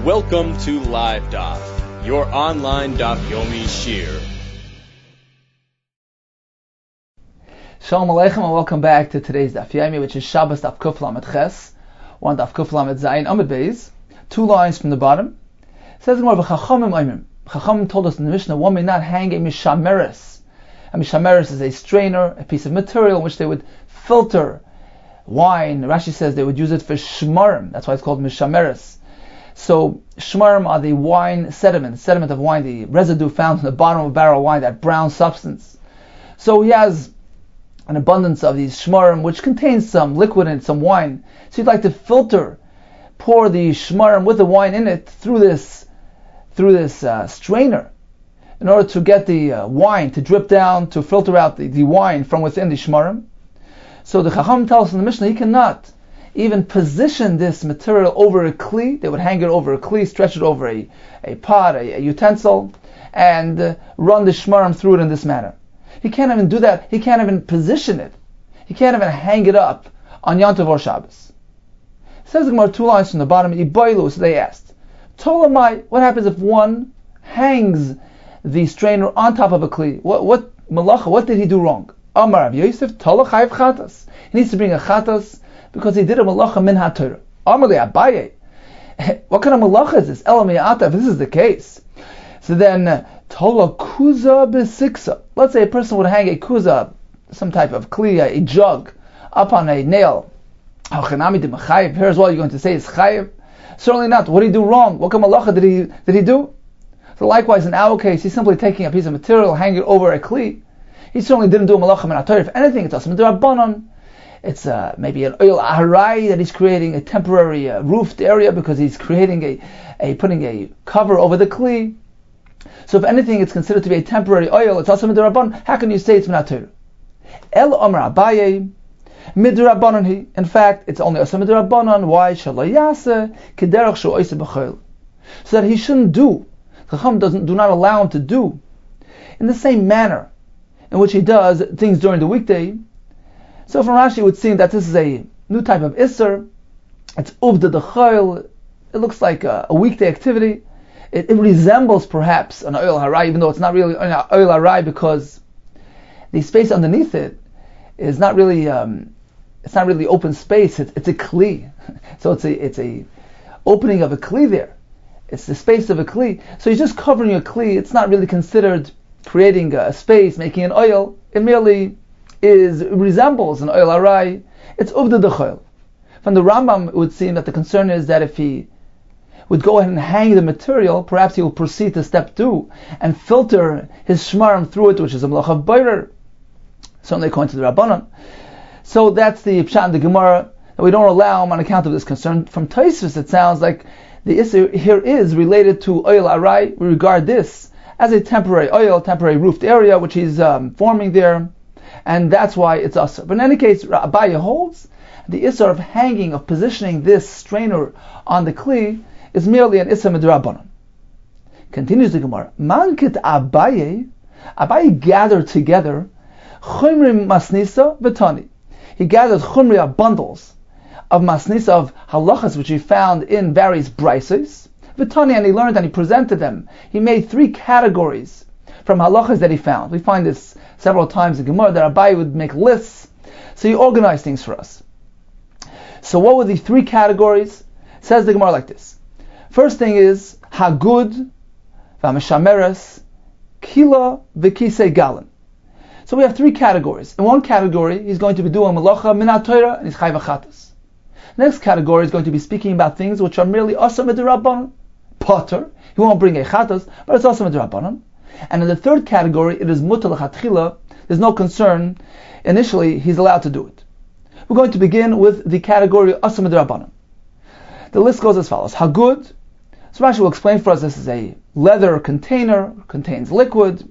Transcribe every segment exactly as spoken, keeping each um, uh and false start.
Welcome to Live Daf, your online Daf Yomi Shir. Shalom Aleichem and welcome back to today's Daf Yomi, which is Shabbos Daf Kuf Lamed Ches, one Daf Kuf Lamed Zayin Amud Beis, two lines from the bottom. It says more of Chachamim Oimrim. Chachamim told us in the Mishnah one may not hang a mishameres. A mishameres is a strainer, a piece of material in which they would filter wine. Rashi says they would use it for shmarim. That's why it's called mishameres. So shmarim are the wine sediment, sediment of wine, the residue found in the bottom of a barrel of wine, that brown substance. So he has an abundance of these shmarim, which contains some liquid and some wine. So you'd like to filter, pour the shmarim with the wine in it through this, through this uh, strainer, in order to get the uh, wine to drip down, to filter out the, the wine from within the shmarim. So the Chacham tells us in the Mishnah he cannot even position this material over a kli. They would hang it over a kli, stretch it over a, a pot, a, a utensil, and uh, run the shmarim through it in this manner. He can't even do that. He can't even position it. He can't even hang it up on Yom Tov or Shabbos. It says the Gemara two lines from the bottom, Iboilu, so they asked, Tolamai, what happens if one hangs the strainer on top of a kli? What, what, malacha, what did he do wrong? Amar Rav Yosef, Tola chayiv chatas. He needs to bring a chatas, because he did a malacha min ha-Torah. Amar le Abaye, what kind of malacha is this? Ela mi'ata, if this is the case. So then, tola kuza b'siksa. Let's say a person would hang a kuza, some type of kli, a jug, up on a nail. Hachanami de mechayiv. Here's what you're going to say is chayiv. Certainly not. What did he do wrong? What kind of malacha did he did he do? So likewise, in our case, he's simply taking a piece of material, hanging it over a kli. He certainly didn't do a malacha min ha-Torah. If anything, it's also midrabanan. It's uh, maybe an oil aharai that he's creating, a temporary uh, roofed area because he's creating a, a putting a cover over the kli. So if anything, it's considered to be a temporary oil. It's also midrabanan. How can you say it's min ha-Torah? El Omer Abaye midrabanan he. In fact, it's only also midrabanan. Why? Shelo yaseh kederach shu oiseh b'chol. So that he shouldn't do. Chacham doesn't do not allow him to do in the same manner in which he does things during the weekday. So from Rashi it would seem that this is a new type of Isser. It's Uvda D'Chol. It looks like a, a weekday activity. It, it resembles perhaps an Oil Harai, even though it's not really an Oil Harai, because the space underneath it is not really um, it's not really open space. It's, it's a Kli. So it's a it's a opening of a Kli there. It's the space of a Kli. So he's just covering a Kli. It's not really considered creating a space, making an oil. It merely is resembles an oil arai. It's uvda d'chol. From the Rambam, it would seem that the concern is that if he would go ahead and hang the material, perhaps he will proceed to step two and filter his shmarim through it, which is a malacha b'orer, certainly according to the Rabbanan. So that's the pshat in the Gemara, that we don't allow him on account of this concern. From Tosfos, it sounds like the issue here is related to oil arai. We regard this as a temporary oil, temporary roofed area, which he's um, forming there, and that's why it's asur. But in any case, Abaye holds the issur of hanging, of positioning this strainer on the kli is merely an issur midrabanan. Continues the Gemara. Mankit Abaye, Abaye gathered together chumri masnisa v'tani. He gathered chumri, bundles of masnisa, of halachas, which he found in various brises. V'tani, and he learned and he presented them. He made three categories from halachas that he found. We find this several times in Gemara, that Abaye would make lists. So he organized things for us. So what were the three categories? Says the Gemara like this. First thing is hagud v'amishameres kila v'kisei galin. So we have three categories. In one category, he's going to be doing malacha min ha-Torah and he's chayv chatas. Next category is going to be speaking about things which are merely asur midrabanan. Potter, he won't bring a chatas, but it's also midrabanan. And in the third category, it is mutar l'chatchila. There's no concern. Initially, he's allowed to do it. We're going to begin with the category asur midrabanan. The list goes as follows. Hagud. So Rashi will explain for us, this is a leather container, contains liquid.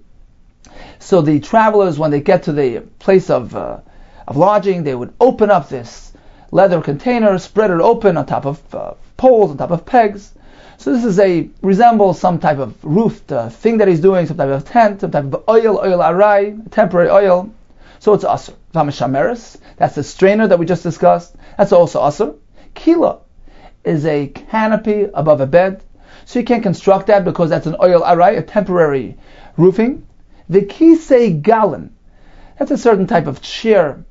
So the travelers, when they get to the place of uh, of lodging, they would open up this leather container, spread it open on top of uh, poles, on top of pegs. So this is a, resembles some type of roofed uh, thing that he's doing, some type of tent, some type of oil, oil arai, temporary oil. So it's asur. V'amishameres, that's the strainer that we just discussed. That's also asur. Kila is a canopy above a bed. So you can't construct that because that's an oil arai, a temporary roofing. V'kisei gallon, that's a certain type of chair.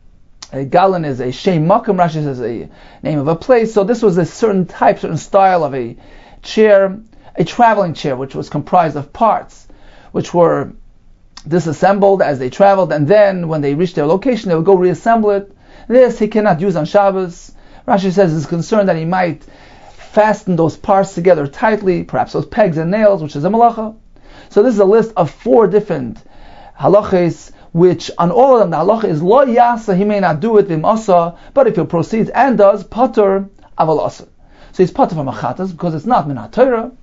A gallon is a shem makom, Rashi says a name of a place. So this was a certain type, certain style of a chair, a traveling chair, which was comprised of parts, which were disassembled as they traveled, and then when they reached their location, they would go reassemble it. This he cannot use on Shabbos. Rashi says he's concerned that he might fasten those parts together tightly, perhaps those pegs and nails, which is a malacha. So this is a list of four different halachas, which on all of them the halacha is lo yasa, he may not do it vim asa, but if he proceeds and does, pater aval asa. So he's pater from achatas because it's not min haTorah,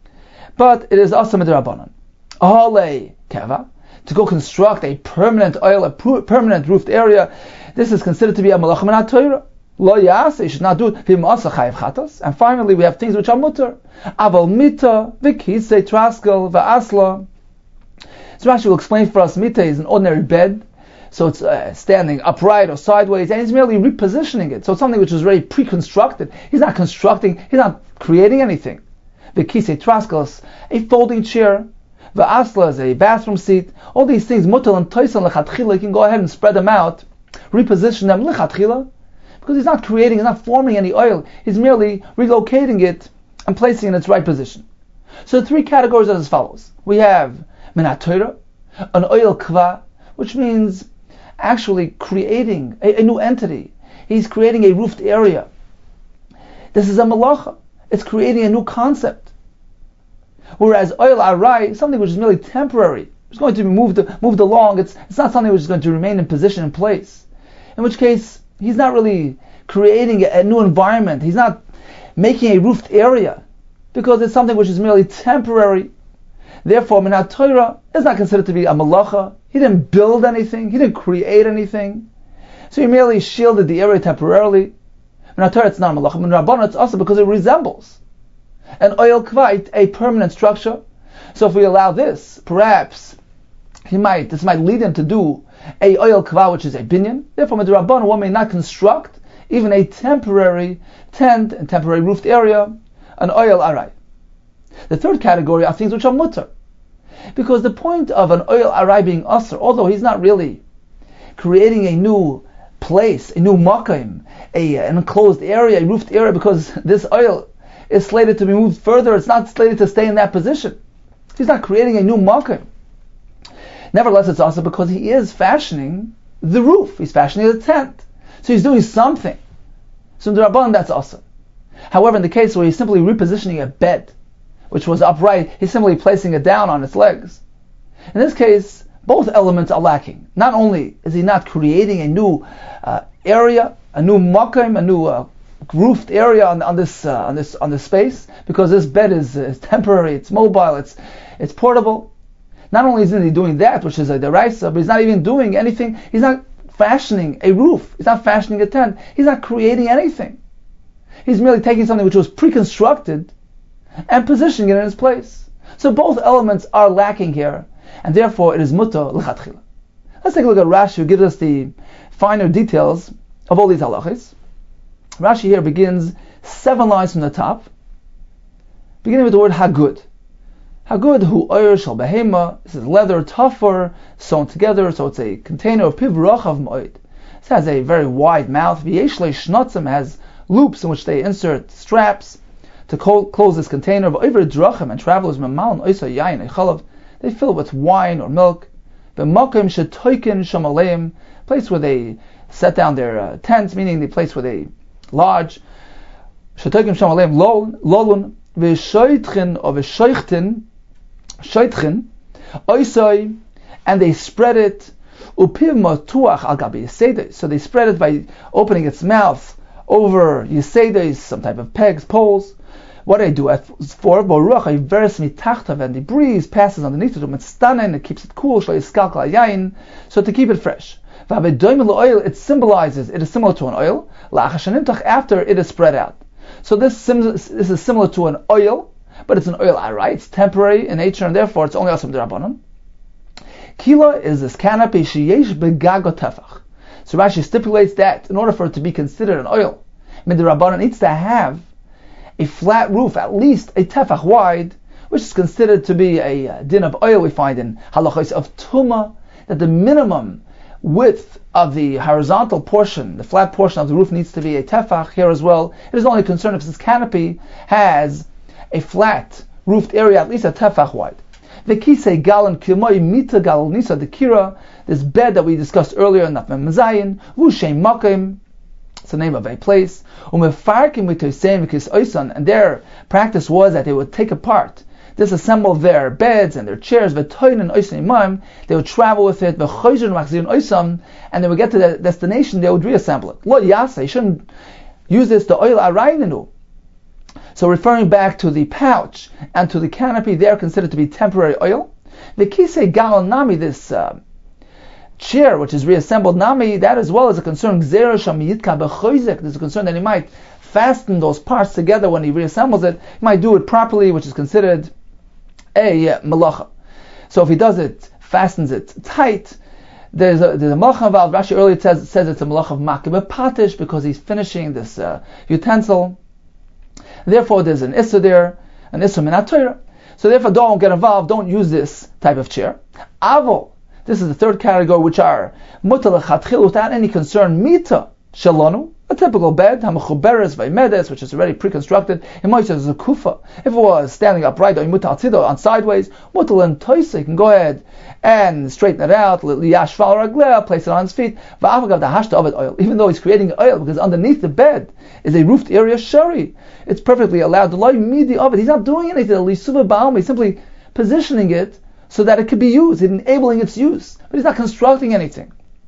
but it is asa midrabanan. Ahale keva, to go construct a permanent oil, a permanent roofed area, this is considered to be a malacha min haTorah. Lo yasa, you should not do it vim asa chayiv chatas. And finally we have things which are mutter. Aval mita, v'kisei traskel, v'asla. So Rashi will explain for us, mita is an ordinary bed, so it's uh, standing upright or sideways, and he's merely repositioning it. So it's something which is already pre-constructed. He's not constructing, he's not creating anything. V'kisei traskel is a folding chair, v'asla is a bathroom seat. All these things, mutal and toisan lechatchila, you can go ahead and spread them out, reposition them lechatchila, because he's not creating, he's not forming any oil, he's merely relocating it and placing it in its right position. So the three categories are as follows. We have min haTorah, an oil kva, which means actually creating a, a new entity. He's creating a roofed area. This is a malacha. It's creating a new concept. Whereas oil arai, something which is merely temporary, it's going to be moved moved along. It's it's not something which is going to remain in position and place. In which case, he's not really creating a, a new environment. He's not making a roofed area because it's something which is merely temporary. Therefore, min haTorah is not considered to be a malacha. He didn't build anything. He didn't create anything. So he merely shielded the area temporarily. Min haTorah, it's not a malacha. Min Rabbanan, it's also because it resembles an oil kvite, a permanent structure. So if we allow this, perhaps he might, this might lead him to do a oil kva, which is a binyan. Therefore, min Rabbanan, one may not construct even a temporary tent and temporary roofed area, an oil arai. The third category are things which are mutter. Because the point of an oil arai being asr, although he's not really creating a new place, a new makim, a, an enclosed area, a roofed area, because this oil is slated to be moved further, it's not slated to stay in that position. He's not creating a new makim. Nevertheless, it's also because he is fashioning the roof. He's fashioning the tent. So he's doing something. So in the Rabban, that's awesome. However, in the case where he's simply repositioning a bed, which was upright, he's simply placing it down on its legs. In this case, both elements are lacking. Not only is he not creating a new uh, area, a new makim, a new uh, roofed area on, on this uh, on this on this space, because this bed is, is temporary, it's mobile, it's it's portable. Not only isn't he doing that, which is a deraisa, but he's not even doing anything. He's not fashioning a roof. He's not fashioning a tent. He's not creating anything. He's merely taking something which was pre-constructed and positioning it in its place. So both elements are lacking here, and therefore it is mutter l'chatchila. Let's take a look at Rashi, who gives us the finer details of all these halachas. Rashi here begins seven lines from the top, beginning with the word hagud. Hagud hu oyer shel behema. This is leather, tougher, sewn together, so it's a container of piv rachav moed. It has a very wide mouth. V'yesh le shnotzim, has loops in which they insert straps to close this container. Of over drachim, and travelers mamal and oisa yain and chalav, they fill it with wine or milk. The makim shetoikin shamaleim, place where they set down their uh, tents, meaning the place where they lodge. Shetoikin shamaleim lolun v'shoitchin or v'shoichtin shoitchin oisai, and they spread it upiv matuach al gabi yiseides. So they spread it by opening its mouth over yiseides, some type of pegs, poles. What do they do? At for boruach iveres mitachtav, and the breeze passes underneath it. It's stunning. It keeps it cool. So to keep it fresh. Oil, it symbolizes. It is similar to an oil. After it is spread out. So this, sim- this is similar to an oil, but it's an oil arai. It's temporary in nature, and therefore it's only also d'Rabbanan. Kila is this canopy sheyesh begago tefach. So Rashi stipulates that in order for it to be considered an oil, d'Rabbanan needs to have a flat roof, at least a tefach wide, which is considered to be a uh, din of oil we find in halachos of tuma, that the minimum width of the horizontal portion, the flat portion of the roof, needs to be a tefach. Here as well, it is only concerned if this canopy has a flat roofed area, at least a tefach wide. The kisei galan kilmoi mita gal nisa the kira, this bed that we discussed earlier in Nafem Mazayin, v'shem makim, it's the name of a place. And their practice was that they would take apart, disassemble their beds and their chairs, they would travel with it, and they would get to their destination, they would reassemble it. Lo yasa, you shouldn't use this to oil arayninu. So referring back to the pouch and to the canopy, they are considered to be temporary oil. The kisei galon nami, this uh, chair which is reassembled nami, that as well is a concern. There's a concern that he might fasten those parts together when he reassembles it. He might do it properly, which is considered a uh, malacha. So if he does it, fastens it tight, there's a there's a malacha involved. Rashi earlier says says it's a malacha of makibah patish because he's finishing this uh, utensil. Therefore, there's an issa there, an issa minat Torah. So therefore, don't get involved. Don't use this type of chair. Avol. This is the third category, which are mutal lechatchil, without any concern. Mita shalonu, a typical bed, hamechuberes vaymedes, which is already pre-constructed. It might say it's a kufa. If it was standing upright or mutal tzido on sideways, mutal and toisa, you can go ahead and straighten it out. Liyash val ragleh, place it on his feet. Va'avagav the hashta of it oil, even though he's creating oil, because underneath the bed is a roofed area shari. It's perfectly allowed. The loy midi of it. He's not doing anything. Lisuva ba'almi, he's simply positioning it so that it could be used, enabling its use. But he's not constructing anything.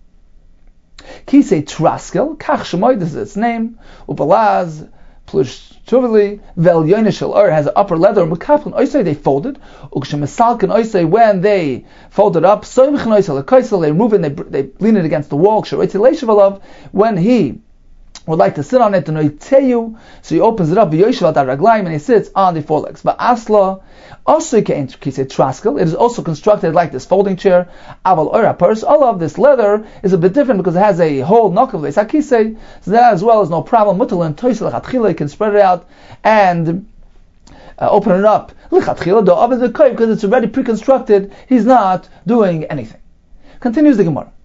Kisei traskel, kach shemoy, this is its name. Upalaz, plush chuvili, vel yoinishel or has an upper leather. Mekaplan oisei, they folded. Ukshemisalkin oisei, when they fold it up, soimchen oisei lekoisel, they move it, and they, they lean it against the wall. Ksheroitzi leishevalav, when he would like to sit on it, so he opens it up, and he sits on the forelegs. But asla, also traskel, it is also constructed like this folding chair. Aval oira purse, all of this leather is a bit different because it has a whole knock of this. So that as well is no problem. Mutal and toisel, you can spread it out and uh, open it up. Because it's already pre-constructed, he's not doing anything. Continues the Gemara.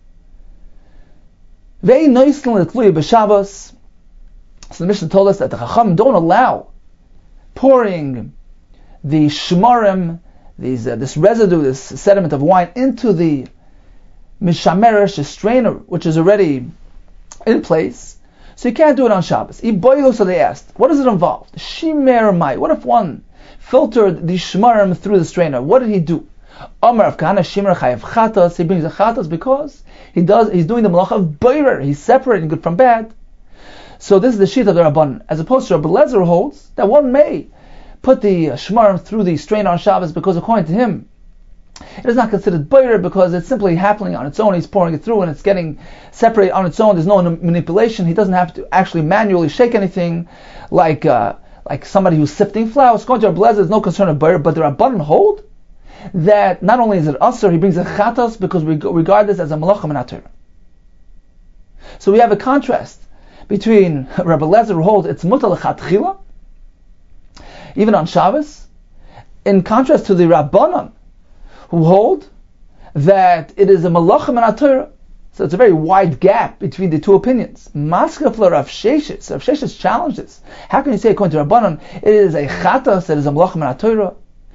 Very nicely b'Shabbos. So the Mishnah told us that the Chacham don't allow pouring the shmarim, these uh, this residue, this sediment of wine, into the mishameresh, the strainer, which is already in place. So you can't do it on Shabbos. Iboilu, so they asked, what does it involve? Shimer mai. What if one filtered the shmarim through the strainer? What did he do? Amar of Kahana Shimer chayav chatas. He brings the chatas because he does. He's doing the malacha of boirer. He's separating good from bad. So this is the sheet of the Rabban, as opposed to Rabbi Lezer holds that one may put the shmarim through the strainer on Shabbos because according to him, it is not considered boirer because it's simply happening on its own. He's pouring it through and it's getting separated on its own. There's no manipulation. He doesn't have to actually manually shake anything like uh, like somebody who's sifting flour. According to Rabbi Lezer, there's no concern of boirer, but the Rabban hold that not only is it usher, he brings a chatas because we regard this as a malacha minat Torah. So we have a contrast between Rabbi Lezer who holds it's mutal lechatchila, even on Shabbos, in contrast to the Rabbanon who hold that it is a malacha minat Torah. So it's a very wide gap between the two opinions. Maskefla Rav Sheshes, Rav Sheshes challenges. How can you say according to Rabbanon it is a chatas, it is a malacha minat Torah?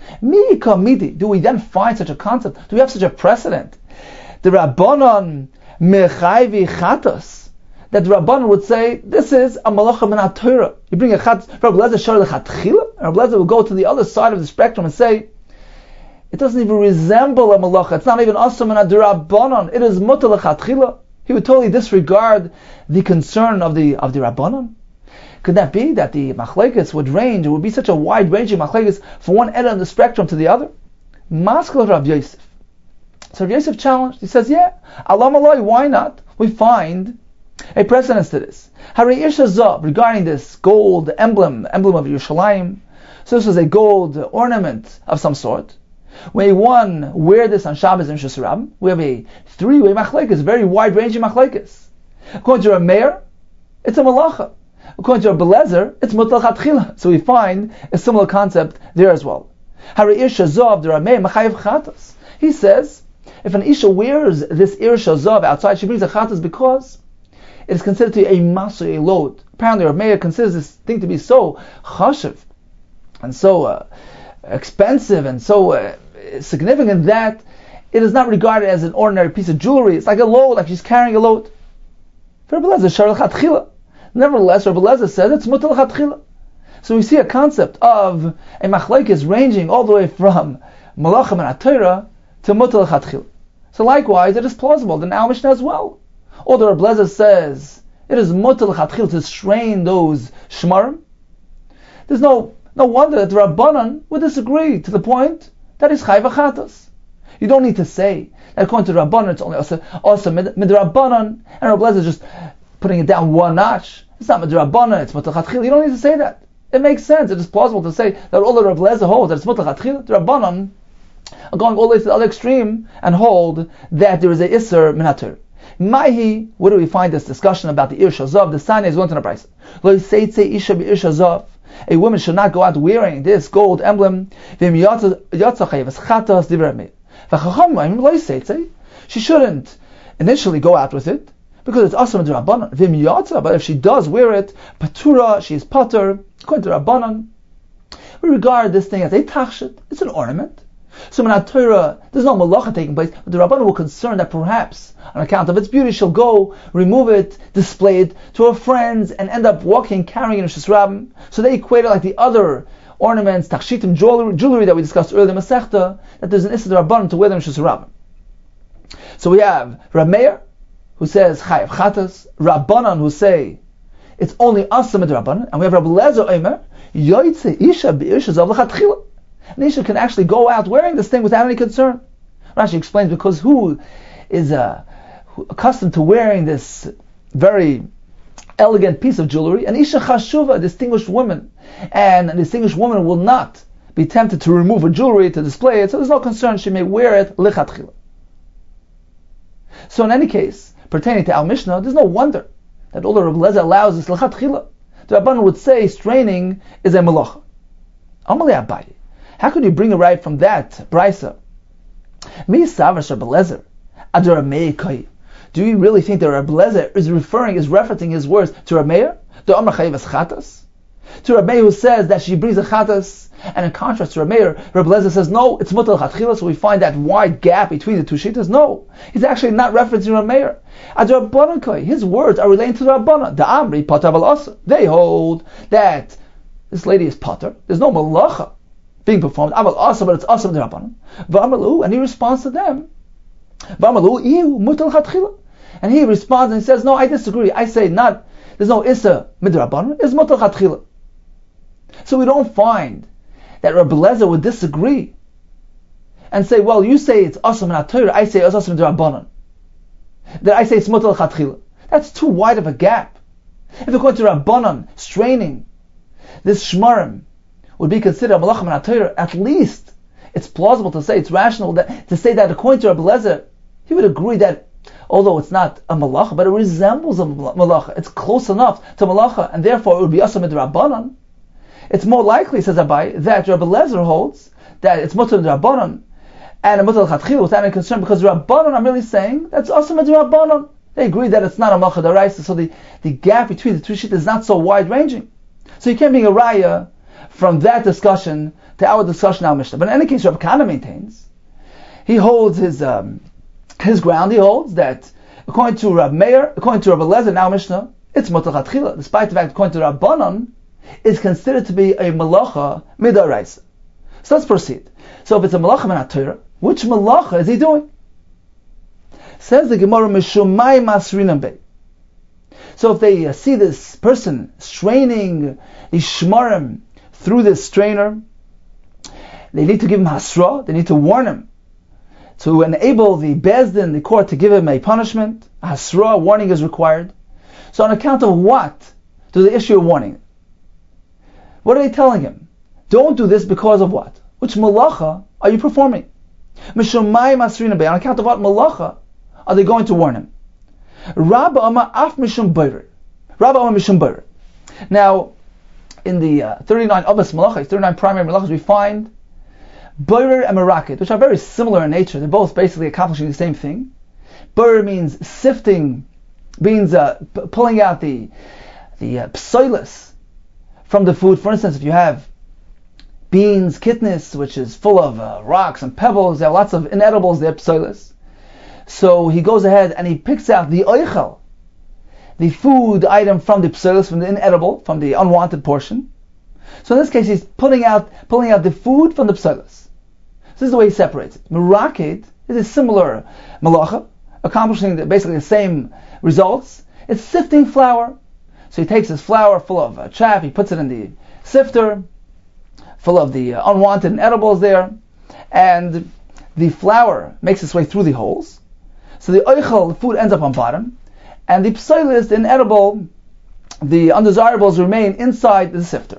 Do we then find such a concept? Do we have such a precedent? The Rabbanon mechayvi chatos, that the Rabbanon would say this is a malacha minat Torah. You bring a chatos, Rabbi Lezer shar lechatchila, and Rabbi Lezer will go to the other side of the spectrum and say it doesn't even resemble a malacha. It's not even asur minat Rabbanon. It is mutar lechatchila. He would totally disregard the concern of the of the Rabbanon. Could that be that the machlekes would range? It would be such a wide ranging machlekes from one end of the spectrum to the other. Maskal Rav Yosef. So Rav Yosef challenged. He says, "Yeah, alam aloi, why not? We find a precedence to this. Harei Isha Zav, regarding this gold emblem, emblem of Yerushalayim. So this was a gold ornament of some sort. When one wear this on Shabbos and Shus Rabbim, we have a three-way machlekes, very wide ranging machlekes. According to Rav Meir, it's a malacha. according to Rabbi Lezer, it's mutal chatchila. So we find a similar concept there as well. He says, if an isha wears this irsha zav outside, she brings a chatas because it is considered to be a masu, a load. Apparently, Rav Meir considers this thing to be so chashiv and so uh, expensive and so uh, significant that it is not regarded as an ordinary piece of jewelry. It's like a load, like she's carrying a load. Nevertheless, Rabbi Lezer says it's mutal chatchila. So we see a concept of a machlekes ranging all the way from malachim and atayra to mutal chatchila. So likewise, it is plausible that our Mishnah as well. Although Rabbi Lezer says it is mutal chatchila to strain those shmarim, there's no no wonder that the Rabbanan would disagree to the point that is chayv achatos. You don't need to say that according to the Rabbanan it's only also also midrabbanan, and Rabbi Lezer is just putting it down one notch. It's not midrabbanan, it's mutal chatchila. You don't need to say that. It makes sense. It is plausible to say that all the Rabbi Lezer holds that it's mutal chatchila. The Rabbanan are going all the way to the other extreme and hold that there is a isser minatur. Mahi, where do we find this discussion about the irsha zav? The sign is going to the price. Lo seitze isha bi irsha zav. A woman should not go out wearing this gold emblem. V'im yatza chayvas chatas divrei meir. V'chachamim lo seitze. She shouldn't initially go out with it because it's asam d'Rabbanan. V'im yatza, but if she does wear it, patura, she is patur. According to Rabbanan, we regard this thing as a tachshit. It's an ornament. So in our Torah, there's no malacha taking place, but the Rabbanan were concerned that perhaps, on account of its beauty, she'll go, remove it, display it to her friends, and end up walking, carrying it in Shus Rabbim. So they equate it like the other ornaments, tachshitim, jewelry, jewelry that we discussed earlier in Masechta, that there's an issa to Rabbanan to wear them in Shus Rabbim. So we have Rav Meir, who says chayav chatas, Rabbanan, who say it's only asam midrabbanan, and we have Rabbi Lezer Omer, yoytze isha b'isha zav l'chatchila. An isha can actually go out wearing this thing without any concern. Rashi explains because who is uh, who accustomed to wearing this very elegant piece of jewelry? An isha chashuva, a distinguished woman, and a distinguished woman will not be tempted to remove her jewelry to display it, so there's no concern, she may wear it l'chatchila. So in any case, pertaining to our Mishnah, there's no wonder that although Rabbi Lezer allows this l'chatchila, the Rabbanan would say straining is a malacha. Amalei Abaye, how could you bring a right from that brisa? Mi savas Rabbi Lezer, adar Meir. Do you really think that Rabbi Lezer is referring, is referencing his words to Rabbi Meir? The Amar Chayivas Chatas? To Rabbi Meir who says that she brings a chatas, and in contrast to Rabbi Meir, Rabbi Lezer says no, it's mutal chatchila, so we find that wide gap between the two shittas. No, he's actually not referencing Rabbi Meir. Adar Rabbanan, his words are relating to the Rabbanan. The Amri Pater Val Asa. They hold that this lady is Pater. There's no malacha being performed. Aval Asa, but it's Asa the Rabbanan. V'Amalu, and he responds to them. V'Amalu iu mutal chatchila. And he responds and he says, no, I disagree. I say not, there's no Issa midrabbanan, it's mutal chatchila. So we don't find that Rabbi Lezer would disagree and say, well, you say it's asam in Torah, I say it's asam midrabbanan. That I say it's mutal chatchila. That's too wide of a gap. If according to Rabbanan, straining this shmarim would be considered a malachim in Torah, at least it's plausible to say, it's rational that, to say that according to Rabbi Lezer, he would agree that although it's not a malacha, but it resembles a malacha, it's close enough to malacha, and therefore it would be asam midrabbanan. It's more likely, says Abai, that Rabbi Lezer holds that it's mutal midrabbanan and a mutal chatchila without any concern, because Rabbanan are merely saying that's asam midrabbanan. They agree that it's not a malacha daraisa, so the, the gap between the two shit is not so wide ranging. So you can't bring a raya from that discussion to our discussion our Mishnah. But in any case, Rabbi Kana maintains, he holds his um, his ground. He holds that according to Rabbi Meir, according to Rabbi Lezer in our Mishnah, it's mutal chatchila, despite the fact according to Rabbanan, is considered to be a malacha midaraisa. So let's proceed. So if it's a malacha min Torah, which malacha is he doing? Says the Gemara, Mishumai Masrinam Bey. So if they uh, see this person straining the shmarim through this strainer, they need to give him hasra, they need to warn him, to enable the bezdin, the court, to give him a punishment. A hasra, warning is required. So on account of what do they issue a warning? What are they telling him? Don't do this because of what? Which malacha are you performing? Mishumai Masrinam Bey. On account of what malacha are they going to warn him? Rabba Amar Af Mishum Beirer. Rabba Amar Mishum Beirer. Now, in the uh, thirty-nine Avos Malachos, thirty-nine primary Malachos, we find Borer and Merakid, which are very similar in nature. They're both basically accomplishing the same thing. Borer means sifting, means uh, p- pulling out the the uh, psoilus from the food. For instance, if you have beans, kitnis, which is full of uh, rocks and pebbles, there are lots of inedibles there, psoilus. So he goes ahead and he picks out the oichel, the food item from the psoilus, from the inedible, from the unwanted portion. So in this case, he's pulling out pulling out the food from the psoilus. So this is the way he separates it. Merakid is a similar malacha, accomplishing the, basically the same results. It's sifting flour. So he takes his flour full of uh, chaff, he puts it in the sifter, full of the uh, unwanted inedibles there, and the flour makes its way through the holes. So the oichel, the food, ends up on bottom, and the psoilus, the inedible, the undesirables, remain inside the sifter.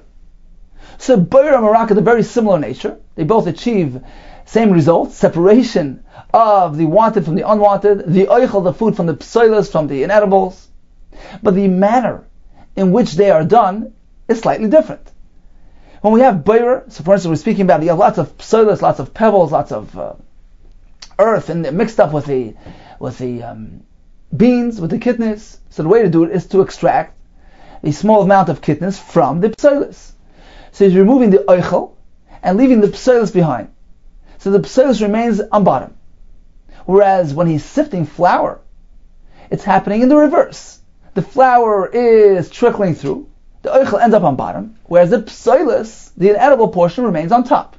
So Borer and Merakid are very similar in nature. They both achieve same results: separation of the wanted from the unwanted, the oichel, the food, from the psoilus, from the inedibles. But the manner in which they are done is slightly different. When we have Borer, so for instance, we're speaking about, you have lots of psoilus, lots of pebbles, lots of uh, earth, and mixed up with the with the um, beans, with the kitnis. So the way to do it is to extract a small amount of kitnis from the psoilus. So he's removing the oichel and leaving the psoilus behind. So the psoilus remains on bottom. Whereas when he's sifting flour, it's happening in the reverse. The flour is trickling through, the oichel ends up on bottom, whereas the psoilus, the inedible portion, remains on top.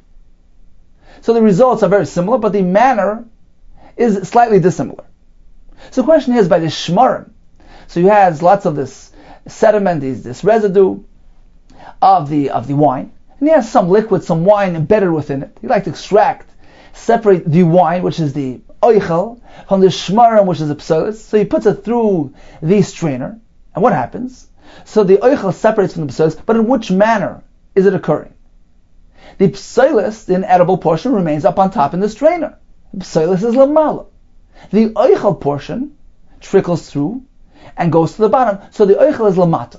So the results are very similar, but the manner is slightly dissimilar. So the question here is by the shmarim. So you have lots of this sediment, this residue of the of the wine, and he has some liquid, some wine embedded within it. He likes to extract, separate the wine, which is the oichel, from the shmarim, which is the psoilus. So he puts it through the strainer, and what happens? So the oichel separates from the psoilus, but in which manner is it occurring? The psoilus, the inedible portion, remains up on top in the strainer. The psoilus is lamala. The oichel portion trickles through and goes to the bottom, so the oichel is lamata.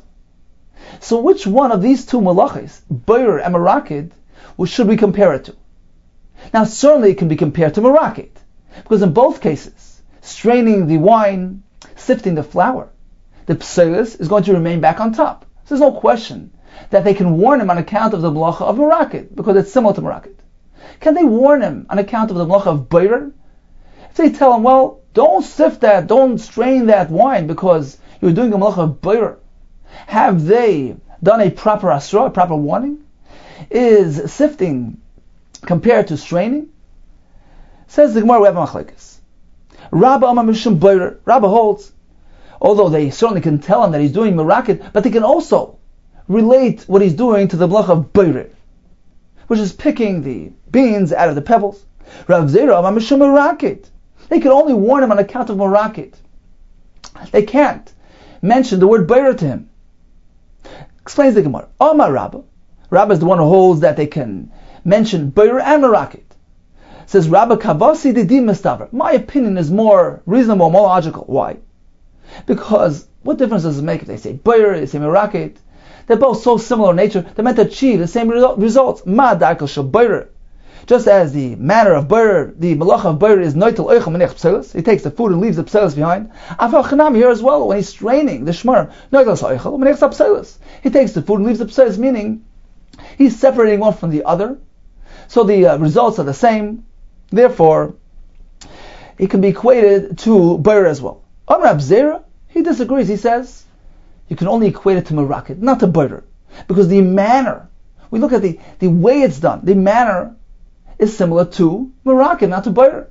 So which one of these two malachis, Borer and Merakid, should we compare it to? Now certainly it can be compared to Merakid, because in both cases, straining the wine, sifting the flour, the psoilus is going to remain back on top. So there's no question that they can warn him on account of the malacha of Merakid, because it's similar to Merakid. Can they warn him on account of the malacha of Borer? If they tell him, well, don't sift that, don't strain that wine because you're doing a malacha of Borer, have they done a proper asra, a proper warning? Is sifting compared to straining? Says the Gemara, we have machlekes. Rabba Amar Mishum Borer. Rabba holds, although they certainly can tell him that he's doing Merakid, but they can also relate what he's doing to the malacha of Borer, which is picking the beans out of the pebbles. Rav Zera Amar Mishum Merakid. They can only warn him on account of Merakid. They can't mention the word Borer to him. Explains the Gemara. Amar Rabba. Rabba is the one who holds that they can mention Borer and Merakid. Says Rabba Kavasi Didim Mistaver. My opinion is more reasonable, more logical. Why? Because what difference does it make if they say Borer, they say Merakid? They're both so similar in nature. They're meant to achieve the same result, results. Ma darkel shel Borer. Just as the manner of Borer, the malacha of Borer is noitel oichel menech psoilus. He takes the food and leaves the psoilus behind. Afal chanam here as well, when he's straining the shmar, noitel oichel menech psoilus. He takes the food and leaves the psoilus, meaning he's separating one from the other. So the uh, results are the same. Therefore, it can be equated to Borer as well. Amar Rab Zera, he disagrees. He says you can only equate it to Merakid, not to Borer, because the manner, we look at the, the way it's done, the manner is similar to Merakid, not to Borer.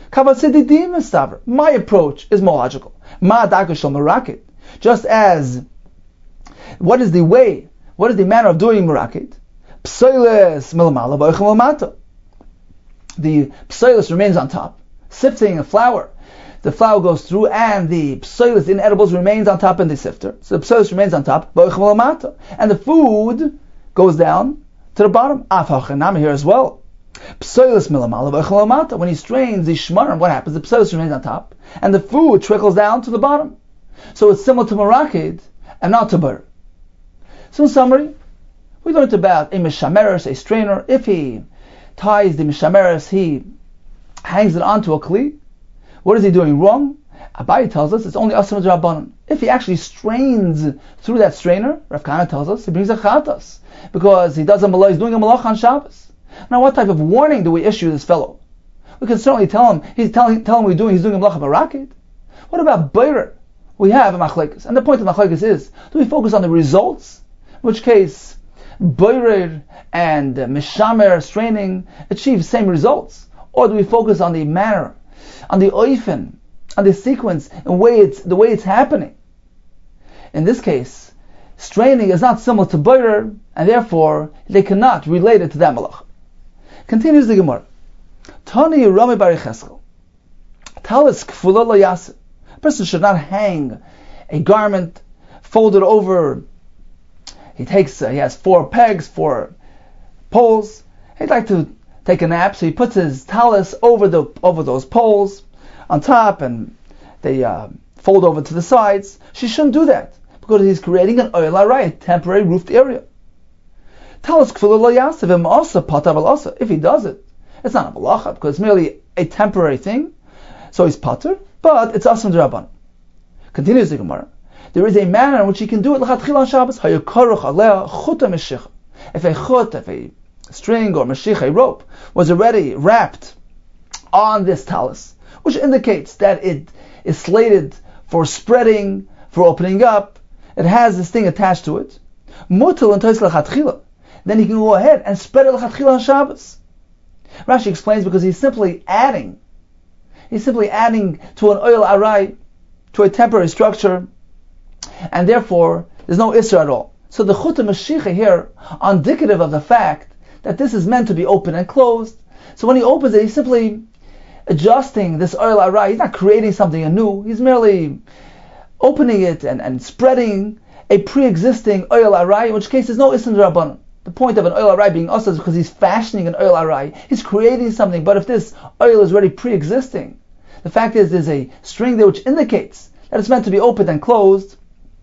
My approach is more logical. Ma darkel shel Merakid. Just as, what is the way, what is the manner of doing Merakid? Psoilus milamala v'oichel lamata. The psoilus remains on top, sifting a flour. The flour goes through, and the psoilus, the inedibles, remains on top in the sifter. So the psoilus remains on top, v'oichel lamata, and the food goes down to the bottom. Af hachanam here as well. Psoilus milamala v'oichel lamata. When he strains the shmarim, what happens? The psoilus remains on top, and the food trickles down to the bottom. So it's similar to Merakid and not to Borer. So in summary, we learned about a mishameres, a strainer. If he ties the mishameres, he hangs it onto a kli. What is he doing wrong? Abaye tells us it's only asur d'Rabbanan. If he actually strains through that strainer, Rav Kahana tells us he brings a chatas because he does a malach, he's doing a malach on Shabbos. Now, what type of warning do we issue this fellow? We can certainly tell him he's telling tell him what he's doing. He's doing a malach barakid. What about bayrer? We have a machlekes, and the point of machlekes is: do we focus on the results? In which case, bayrer and uh, mishamer straining achieve the same results, or do we focus on the manner, on the oifen, on the sequence, and way it's the way it's happening? In this case, straining is not similar to bayrer, and therefore they cannot relate it to that malach. Continues the Gemara. Tani Rami Bar Yecheskel. Talis kfula lo yaseh. A person should not hang a garment folded over. He takes, uh, he has four pegs, four poles. He'd like to take a nap, so he puts his talis over the over those poles on top, and they uh, fold over to the sides. She shouldn't do that because he's creating an oil aray, a temporary roofed area. Talis kfula lo yaseh v'im asa patar al asa. If he does it, it's not a malacha because it's merely a temporary thing, so he's pater, but it's asur d'Rabbanan. Continues the Gemara. There is a manner in which he can do it l'chatchila on Shabbos. Hayukaruch alea chuta meshicha. If a chut, if a string or meshicha, a rope, was already wrapped on this talis, which indicates that it is slated for spreading, for opening up, it has this thing attached to it, mutal and tois l'chatchila, then he can go ahead and spread it l'chatchila on Shabbos. Rashi explains because he's simply adding, he's simply adding to an oil aray, to a temporary structure, and therefore there's no isser at all. So the chut mashicha here, indicative of the fact that this is meant to be open and closed. So when he opens it, he's simply adjusting this oil aray. He's not creating something anew. He's merely opening it and, and spreading a pre-existing oil aray, in which case there's no isser d'Rabbanan. The point of an oil aray being asur is because he's fashioning an oil aray. He's creating something, but if this oil is already pre-existing, the fact is there's a string there which indicates that it's meant to be opened and closed.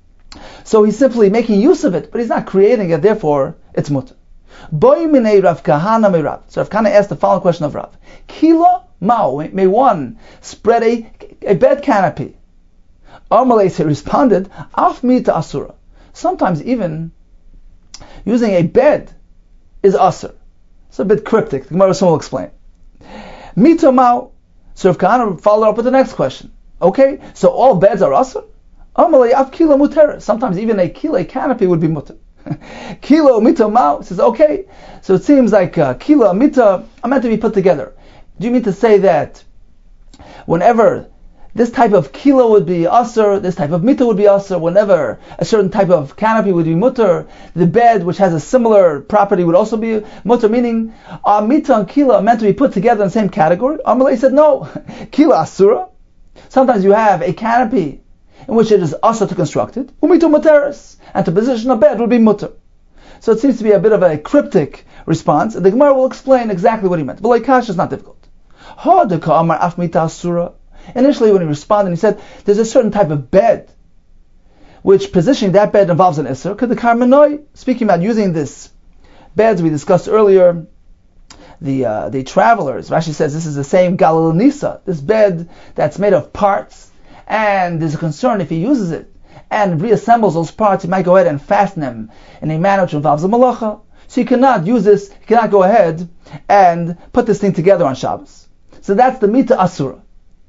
So he's simply making use of it, but he's not creating it, therefore it's mutter. Boy minei Rav Kahana me Rav. So Rav Kahana asked the following question of Rav. Kila mao, may one spread a, a bed canopy? Armalais, he responded, af mita asura. Sometimes even using a bed is asur. It's a bit cryptic. The Gemara will explain. Mita mao. So Rav Kahana followed up with the next question. Okay, so all beds are asur? Amalei af kila muter. Sometimes even a kila canopy would be muter. Kilo mita mao says okay. So it seems like uh, kila mita are meant to be put together. Do you mean to say that whenever this type of kilo would be asur, this type of mita would be asur, whenever a certain type of canopy would be mutter, the bed which has a similar property would also be mutter, meaning are mita and kila are meant to be put together in the same category? Amalei said no. Kila asura. Sometimes you have a canopy in which it is asur to construct it, umitu muteris, and to position a bed would be mutter. So it seems to be a bit of a cryptic response, and the Gemara will explain exactly what he meant. But kash is not difficult. Initially when he responded, he said, there's a certain type of bed, which positioning that bed involves an isser. Kedekar menoi, speaking about using this beds we discussed earlier, the uh, the travelers, Rashi says this is the same Galilanisa, this bed that's made of parts, and there's a concern if he uses it and reassembles those parts, he might go ahead and fasten them in a manner which involves a malacha. So you cannot use this, you cannot go ahead and put this thing together on Shabbos. So that's the mita asura.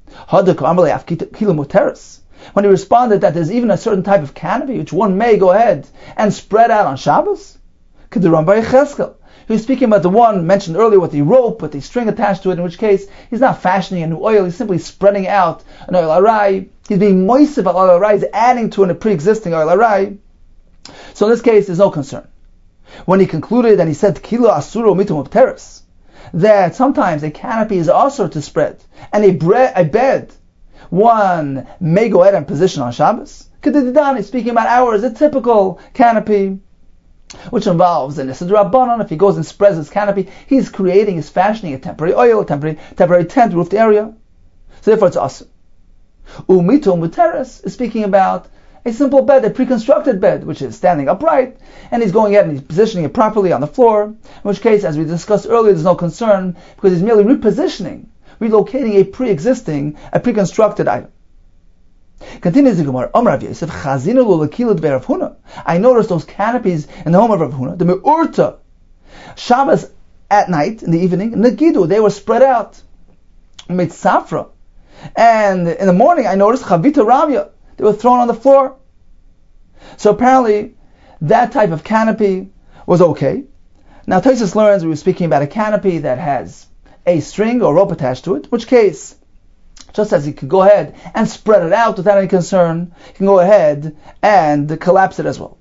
When he responded that there's even a certain type of canopy which one may go ahead and spread out on Shabbos, he was speaking about the one mentioned earlier with the rope, with the string attached to it, in which case he's not fashioning a new oil, he's simply spreading out an oil aray. He's being moisiv al oil aray, he's adding to a pre-existing oil aray. So in this case, there's no concern. When he concluded and he said, Kilo asuro mitum teres, that sometimes a canopy is also to spread, and a, bre- a bed, one may go ahead and position on Shabbos. Kedididani, he's speaking about ours, a typical canopy, which involves an Isser D'Rabbanan. If he goes and spreads his canopy, he's creating, he's fashioning a temporary oil, a temporary, temporary tent, roofed area. So therefore it's Asur. Umito Muteres is speaking about a simple bed, a pre-constructed bed, which is standing upright, and he's going ahead and he's positioning it properly on the floor, in which case, as we discussed earlier, there's no concern, because he's merely repositioning, relocating a pre-existing, a pre-constructed item. Continues the Gemara, Amar Rav Yosef, Chazinu lo lekilot be'Rav Huna. I noticed those canopies in the home of Rav Huna, the me'urta, Shabbos at night, in the evening, Nagidu, they were spread out, Mitzafra. And in the morning, I noticed Chavita Ramya, they were thrown on the floor. So apparently, that type of canopy was okay. Now, Tosfos learns we were speaking about a canopy that has a string or rope attached to it, in which case, just as he can go ahead and spread it out without any concern, he can go ahead and collapse it as well.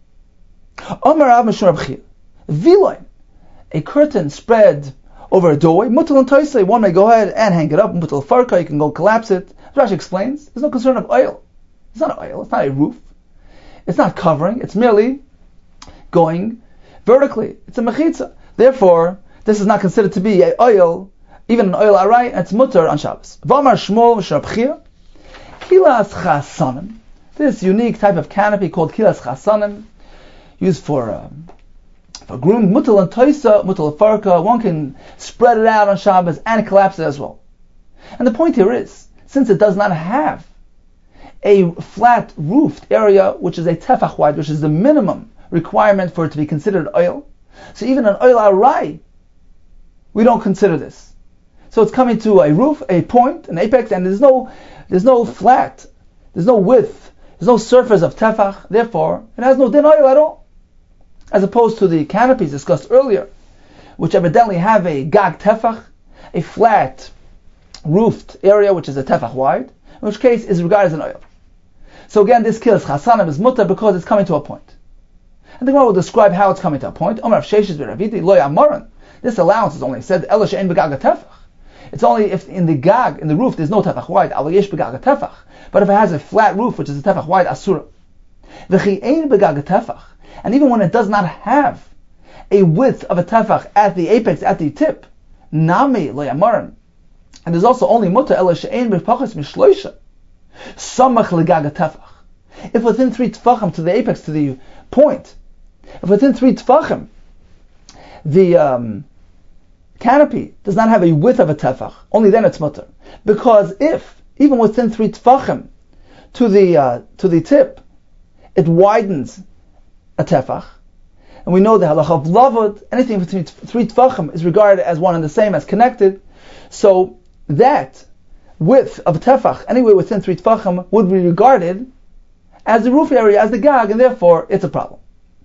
Amar Rav Mishum Rav Chia, Viloin, a curtain spread over a doorway, mutal and toisle, one may go ahead and hang it up, mutal farka, you can go collapse it. Rashi explains, there's no concern of oil. It's not oil, it's not a roof. It's not covering, it's merely going vertically. It's a mechitza. Therefore, this is not considered to be a oil, even an oil aray, and it's mutter on Shabbos. V'amar Shmuel v'Rab Chia, kilas chasanim, this unique type of canopy called kilas chasanim, used for um, for groom, mutal and toisa, mutal farka, one can spread it out on Shabbos and collapse it as well. And the point here is, since it does not have a flat roofed area, which is a tefach wide, which is the minimum requirement for it to be considered oil, so even an oil aray, we don't consider this. So it's coming to a roof, a point, an apex, and there's no, there's no flat, there's no width, there's no surface of tefach. Therefore, it has no din oil at all, as opposed to the canopies discussed earlier, which evidently have a gag tefach, a flat roofed area which is a tefach wide, in which case is regarded as an oil. So again, this kilas chasanim is mutter because it's coming to a point. And the Gemara will describe how it's coming to a point. Omar Rav Sheshes v'Raviti lo yamaran. This allowance is only said ela she'en b'gag tefach. It's only if in the gag, in the roof, there's no tefach wide, al yesh b'gag tefach. But if it has a flat roof, which is a tefach wide, asura. V'chi ein b'gag tefach. And even when it does not have a width of a tefach at the apex, at the tip, nami lo yamaran. And there's also only mutter ela she'en b'pachas mishloisha. Samach legag tefach. If within three tefachim to the apex, to the point, if within three tefachim, the um, canopy does not have a width of a tefach, only then it's mutter. Because if, even within three tefachim to the uh, to the tip, it widens a tefach, and we know the halacha of lavud, anything between three tefachim is regarded as one and the same, as connected, so that width of a tefach, anywhere within three tefachim, would be regarded as the roof area, as the gag, and therefore it's a problem.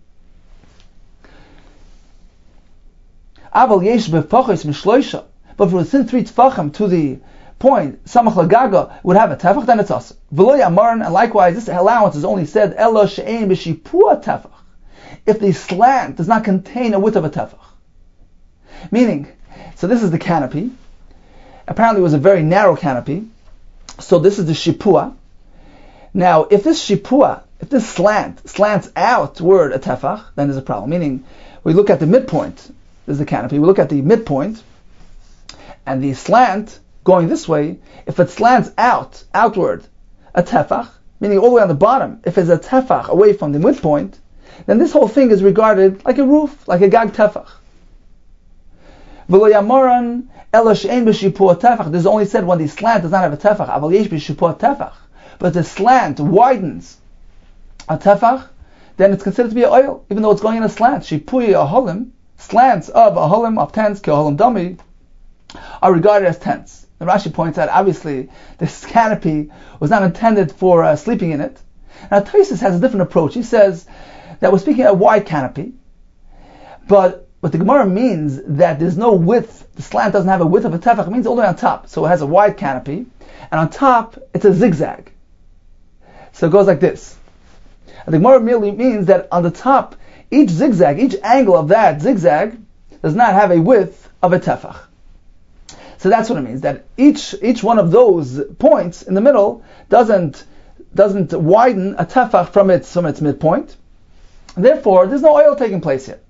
Aval yesh b'fachos mishloisha, but if within three tefachim to the point, samach lagaga would have a tefach, then it's us. V'lo yamaran, and likewise, this allowance is only said elo she'ein b'shipua tefach, if the slant does not contain a width of a tefach. Meaning, so this is the canopy. Apparently, it was a very narrow canopy. So this is the shipua. Now, if this shipua, if this slant slants out toward a tefach, then there's a problem. Meaning, we look at the midpoint. This is the canopy. We look at the midpoint, and the slant going this way. If it slants out, outward, a tefach, meaning all the way on the bottom, if it's a tefach away from the midpoint, then this whole thing is regarded like a roof, like a gag tefach. V'lo yamaran ela she'ein b'shipua tefach. This is only said when the slant does not have a tefach. Aval yesh b'shipua tefach. But the slant widens a tefach, then it's considered to be an oil, even though it's going in a slant. Shipuyi aholim, slants of aholim, of tents, ki aholim dami, are regarded as tents. And Rashi points out, obviously, this canopy was not intended for uh, sleeping in it. Now, Tosfos has a different approach. He says that we're speaking of a wide canopy, but what the Gemara means that there's no width, the slant doesn't have a width of a tefach, it means all the way on top. So it has a wide canopy, and on top, it's a zigzag. So it goes like this. And the Gemara merely means that on the top, each zigzag, each angle of that zigzag does not have a width of a tefach. So that's what it means, that each each one of those points in the middle doesn't doesn't widen a tefach from its from its midpoint. And therefore, there's no oil taking place here.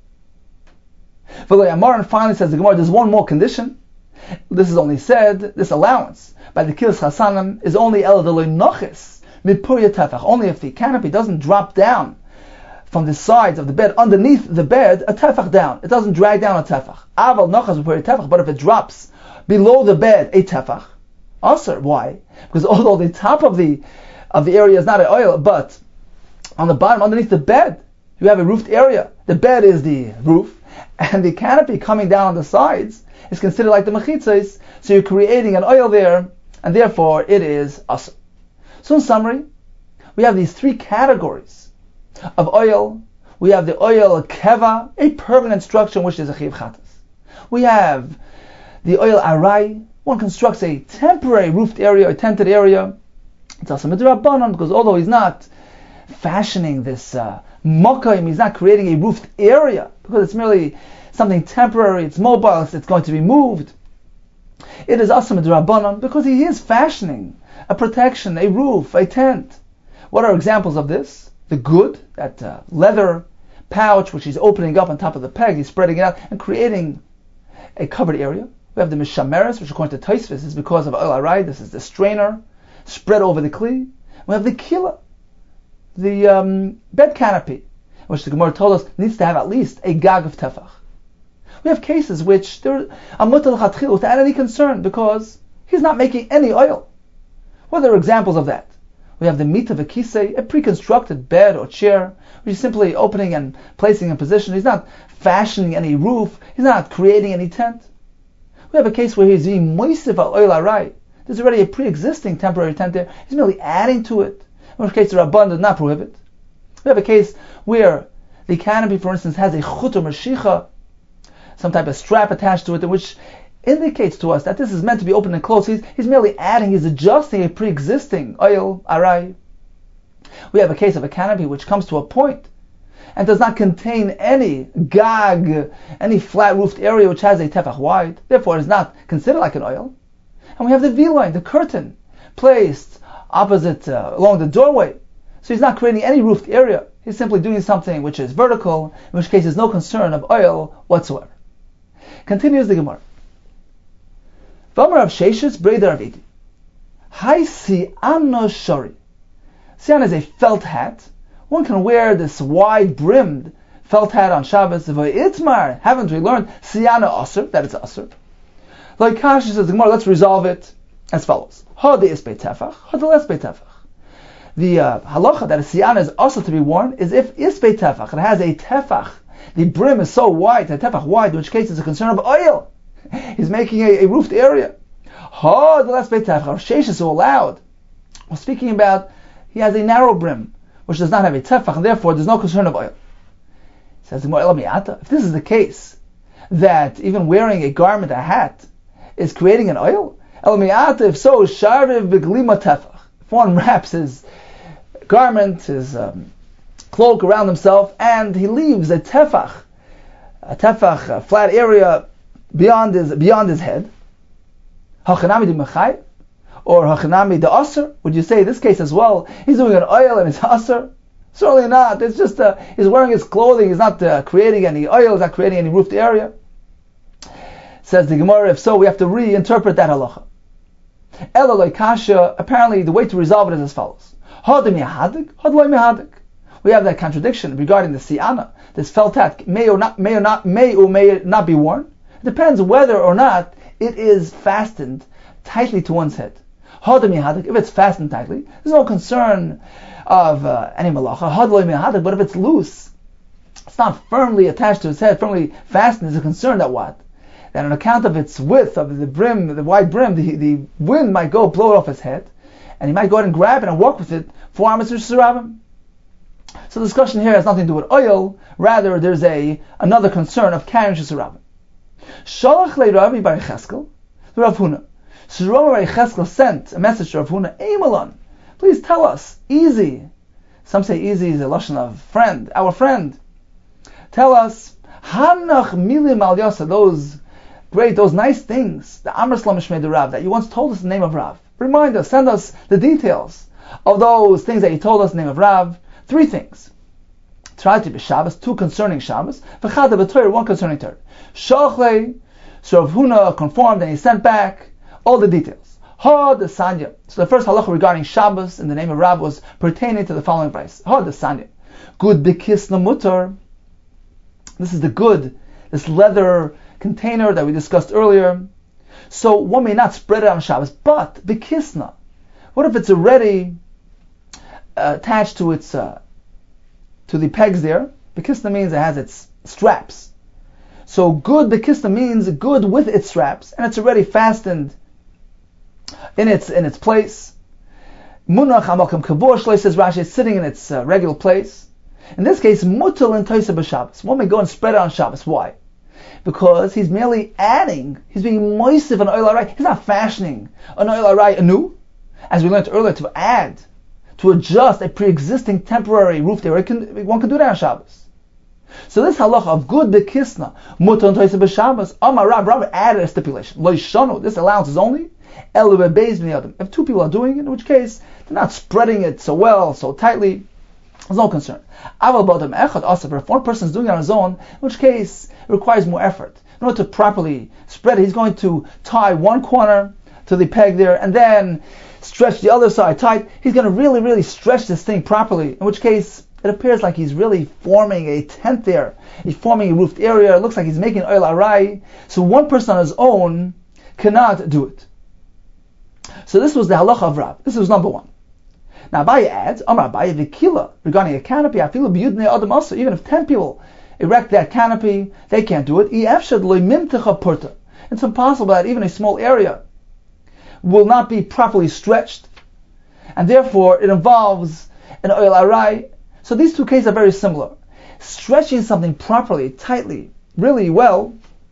And finally says the Gemara, there's one more condition. This is only said, this allowance by the kilas chasanim is only el deloi nochis. mipurya tefach. Only if the canopy doesn't drop down from the sides of the bed, underneath the bed, a tefach down. It doesn't drag down a tefach. Aval nochas mipurya tefach. But if it drops below the bed, a tefach. Asr. Why? Because although the top of the of the area is not an oil, but on the bottom, underneath the bed, you have a roofed area. The bed is the roof, and the canopy coming down on the sides is considered like the mechitzos. So you're creating an oil there, and therefore it is asr. So in summary, we have these three categories of oil. We have the oil keva, a permanent structure which is a chiv chatas. We have the oil arai. One constructs a temporary roofed area, a tented area. It's also midrabanan, because although he's not fashioning this uh, mokayim, he's not creating a roofed area, because it's merely something temporary, it's mobile, it's, it's going to be moved. It is also midrabanan, because he is fashioning a protection, a roof, a tent. What are examples of this? The good, that uh, leather pouch which he's opening up on top of the peg, he's spreading it out and creating a covered area. We have the mishameres, which according to Tosfos is because of oil arai. This is the strainer spread over the kli. We have the kila, the um, bed canopy, which the Gemara told us needs to have at least a gag of tefach. We have cases which there are mutal chatchil without any concern because he's not making any oil. What are examples of that? We have the mita v'kisei, a pre-constructed bed or chair, which is simply opening and placing in position. He's not fashioning any roof. He's not creating any tent. We have a case where he's being moisif al oil arai. There's already a pre-existing temporary tent there. He's merely adding to it. In which case the Rabban does not prohibit. We have a case where the canopy, for instance, has a chut or mashicha, some type of strap attached to it, which indicates to us that this is meant to be open and closed. He's, he's merely adding, he's adjusting a pre-existing oil arai. We have a case of a canopy which comes to a point and does not contain any gag, any flat-roofed area which has a tefach wide. Therefore, it is not considered like an oil. And we have the V-line, the curtain, placed opposite, uh, along the doorway. So he's not creating any roofed area. He's simply doing something which is vertical, in which case there's no concern of oil whatsoever. Continues the Gemara. V'amar Rav Sheshes, Breder Rav Idi. Hai si'ano shori. Si'an is a felt hat. One can wear this wide-brimmed felt hat on Shabbos. V'itmar, haven't we learned si'ano asr, that it's asr? Like Kashi says, the Gemara, let's resolve it as follows. Ha de is tefach, ha de les tefach. The uh, halacha that a si'ana is also to be worn is if isbei tefach, it has a tefach, the brim is so wide, a tefach wide, in which case it's a concern of oil. He's making a, a roofed area. Ha de les tefach, our sheish is so loud. We're speaking about he has a narrow brim, which does not have a tefach, and therefore there's no concern of oil. Says the Gemara, if this is the case, that even wearing a garment, a hat, is creating an oil, if so, sharviv b'glima tefach. If one wraps his garment, his um, cloak around himself, and he leaves a tefach, a tefach, a flat area beyond his beyond his head, hachanami di mechai, or hachanami de aser. Would you say in this case as well, he's doing an oil and it's aser? Certainly not. It's just uh, he's wearing his clothing. He's not uh, creating any oil. He's not creating any roofed area. Says the Gemara, if so, we have to reinterpret that halacha. Elaloi kasha, apparently the way to resolve it is as follows. We have that contradiction regarding the si'ana. This felt hat may or not, may or not, may or may not be worn. It depends whether or not it is fastened tightly to one's head. If it's fastened tightly, there's no concern of uh, any malacha. But if it's loose, it's not firmly attached to his head, firmly fastened, there's a concern that what? That on account of its width, of the brim, the wide brim, the, the wind might go blow it off his head, and he might go ahead and grab it and walk with it four amas surabim. So the discussion here has nothing to do with oil, rather there's a another concern of carrying surabim. Shalach le Rabbi Bar Cheskel, Rav Huna. So Rabbi Bar Cheskel sent a message to Rav Huna, Eimalon, please tell us, easy. Some say easy is a lashon of friend, our friend. Tell us, Hanach milim al yasa, those great, those nice things, the Amr Slam Shmei Rav, that you once told us the name of Rav. Remind us, send us the details of those things that you told us the name of Rav. Three things. Trati b'Shabbos, two concerning Shabbos. V'chada b'Torah, one concerning Torah. Shalchlei, so Rav Huna conformed and he sent back all the details. Ha the Sanya. So the first halacha regarding Shabbos in the name of Rav was pertaining to the following price. Ha the Sanya. Good bekisna mutar. This is the good, this leather container that we discussed earlier. So one may not spread it on Shabbos, but bekisna. What if it's already uh, attached to its uh, to the pegs there? Bekisna means it has its straps. So good bekisna means good with its straps, and it's already fastened in its in its place. Munach hamakam kavor says Rashi, it's sitting in its uh, regular place. In this case, mutal and toisa b'Shabbos. One may go and spread it on Shabbos. Why? Because he's merely adding, he's being moisif an oil arai. He's not fashioning an oil arai anew, as we learned earlier, to add, to adjust a pre-existing temporary roof there. Can, one can do that on Shabbos. So this halacha of good bekisna, mutal and toisa b'Shabbos, Amar Rab, Rab added a stipulation. Lo yishanu, this allowance is only elu bebeis b'nei adam. If two people are doing it, in which case they're not spreading it so well, so tightly, there's no concern. Aval b'adam echad also, if one person is doing it on his own, in which case it requires more effort. In order to properly spread it, he's going to tie one corner to the peg there, and then stretch the other side tight. He's going to really, really stretch this thing properly, in which case it appears like he's really forming a tent there. He's forming a roofed area. It looks like he's making oil arai. So one person on his own cannot do it. So this was the halacha of Rab. This was number one. Now Abaye adds, Amar Abaye v'kila, regarding a canopy, afilu b'yudnei adam also, even if ten people erect that canopy, they can't do it. It's impossible that even a small area will not be properly stretched, and therefore it involves an oil arai. So these two cases are very similar. Stretching something properly, tightly, really well,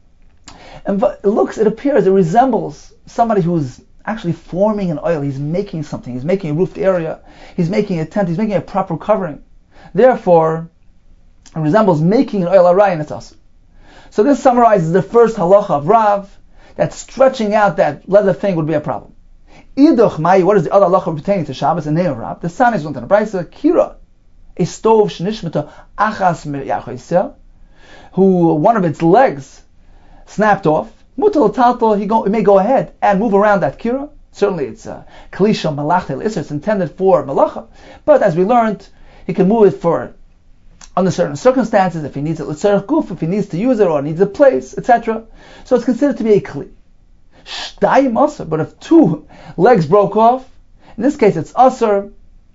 and it looks, it appears, it resembles somebody who's actually forming an oil. He's making something. He's making a roofed area. He's making a tent. He's making a proper covering. Therefore, it resembles making an oil arai, and it's awesome. So this summarizes the first halacha of Rav, that stretching out that leather thing would be a problem. Iduch mai, what is the other halacha pertaining to Shabbos and name of Rav? The son is went on a brisa, kira, a stove shenishmata achas yachoiseh, who one of its legs snapped off. Mutal taltal, he go, he may go ahead and move around that kira. Certainly, it's a kalisha malachel isser. It's intended for malacha, but as we learned, he can move it for under certain circumstances, if he needs it l'tzarech guf, if he needs to use it or needs a place, et cetera. So it's considered to be a kli. Shtayim asur, but if two legs broke off, in this case it's asur.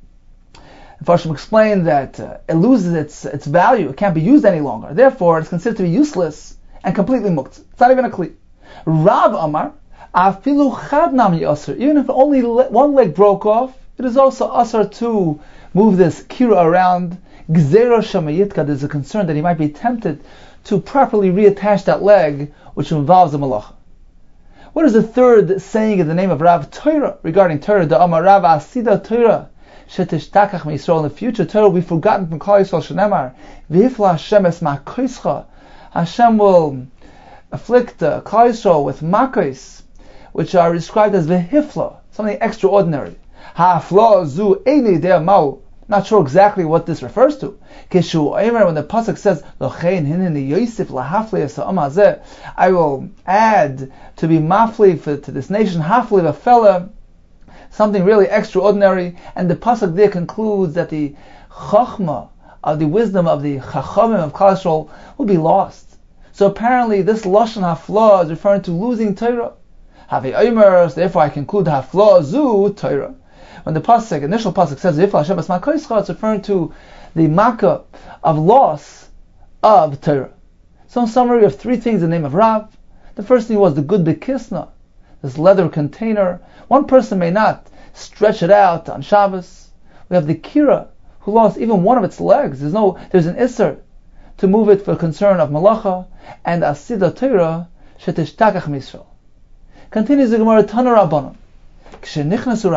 Farshim explained that uh, it loses its its value; it can't be used any longer. Therefore, it's considered to be useless and completely mukt. It's not even a kli. Rav Amar, afilu chad nami asur. Even if only le- one leg broke off, it is also asur to move this kira around. Gzera shamayitka, there's a concern that he might be tempted to properly reattach that leg, which involves the malacha. What is the third saying in the name of Rav? Torah, regarding Torah, the Amar Rav Asida Torah, shetishtachach meYisrael, in the future Torah will be forgotten from Klal Yisrael, shenemar, v'hifla Hashem es makoischa, Hashem will afflict uh, Klal Yisrael with makos, which are described as v'hifla, something extraordinary. Ha'afla zu eini dea ma'u. Not sure exactly what this refers to. Kishu Omer, when the pasuk says, "Lochein hineni Yosef lahafli esa'am hazeh," I will add to be mafli for, to this nation, hafli a fella, something really extraordinary. And the pasuk there concludes that the chachma of the wisdom of the chachamim of Klal Yisrael will be lost. So apparently, this lashon hafla is referring to losing Torah. Havi Omer, so therefore I conclude hafla zu Torah. When the pasuk, initial pasuk says "V'hifla Hashem es makoischa," it's referring to the makkah of loss of Torah. So in summary, we have three things in the name of Rav. The first thing was the good bekisna, this leather container. One person may not stretch it out on Shabbos. We have the kira, who lost even one of its legs. There's no, there's an isser to move it for concern of malacha, and asida Torah shetishtachach miYisrael. Continues the Gemara, Tana Rabbanon. When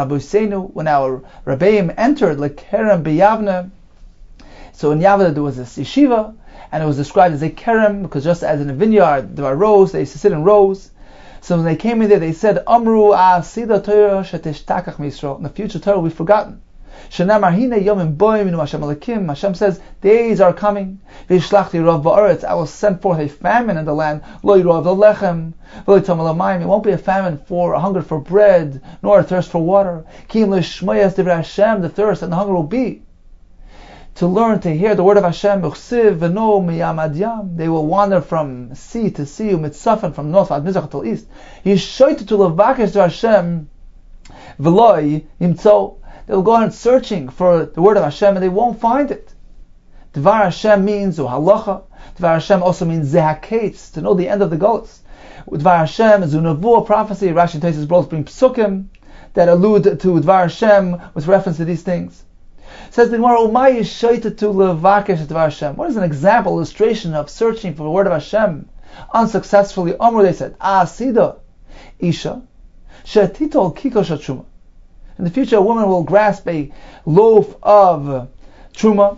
our Rabbeim entered Lekerem B'Yavne, so in Yavne there was this yeshiva, and it was described as a kerem, because just as in a vineyard there are rows, they used to sit in rows. So when they came in there, they said, Amru Asida Torah Shetishtachach miYisrael. In the future Torah will be forgotten Shenamar hine yomim boim inu Hashem Elokim. Hashem says, days are coming. V'yishlachti rav ba'aretz. I will send forth a famine in the land. Lo yirav lechem. V'lo yitom alamayim. It won't be a famine for a hunger for bread, nor a thirst for water. Ki im lo yishmoyas divrei Hashem. The thirst and the hunger will be to learn to hear the word of Hashem. Uchsiv v'no miyam ad yam. They will wander from sea to sea, umitzafen, from north ad mizrach till east. Yishoytu to levakesh to Hashem. V'loi yimtzo. They will go on searching for the word of Hashem and they won't find it. Dvar Hashem means halacha. Dvar Hashem also means zehaketz, to know the end of the Golus. Dvar Hashem is a nevuah prophecy. Rashi and Tosfos both bring psukim that allude to Dvar Hashem with reference to these things. It says the Gemara, "Umay yishoyta to levakesh Dvar Hashem." What is an example, illustration of searching for the word of Hashem unsuccessfully? Amr, they said, "Asida isha shetitol kiko shachuma." In the future, a woman will grasp a loaf of truma.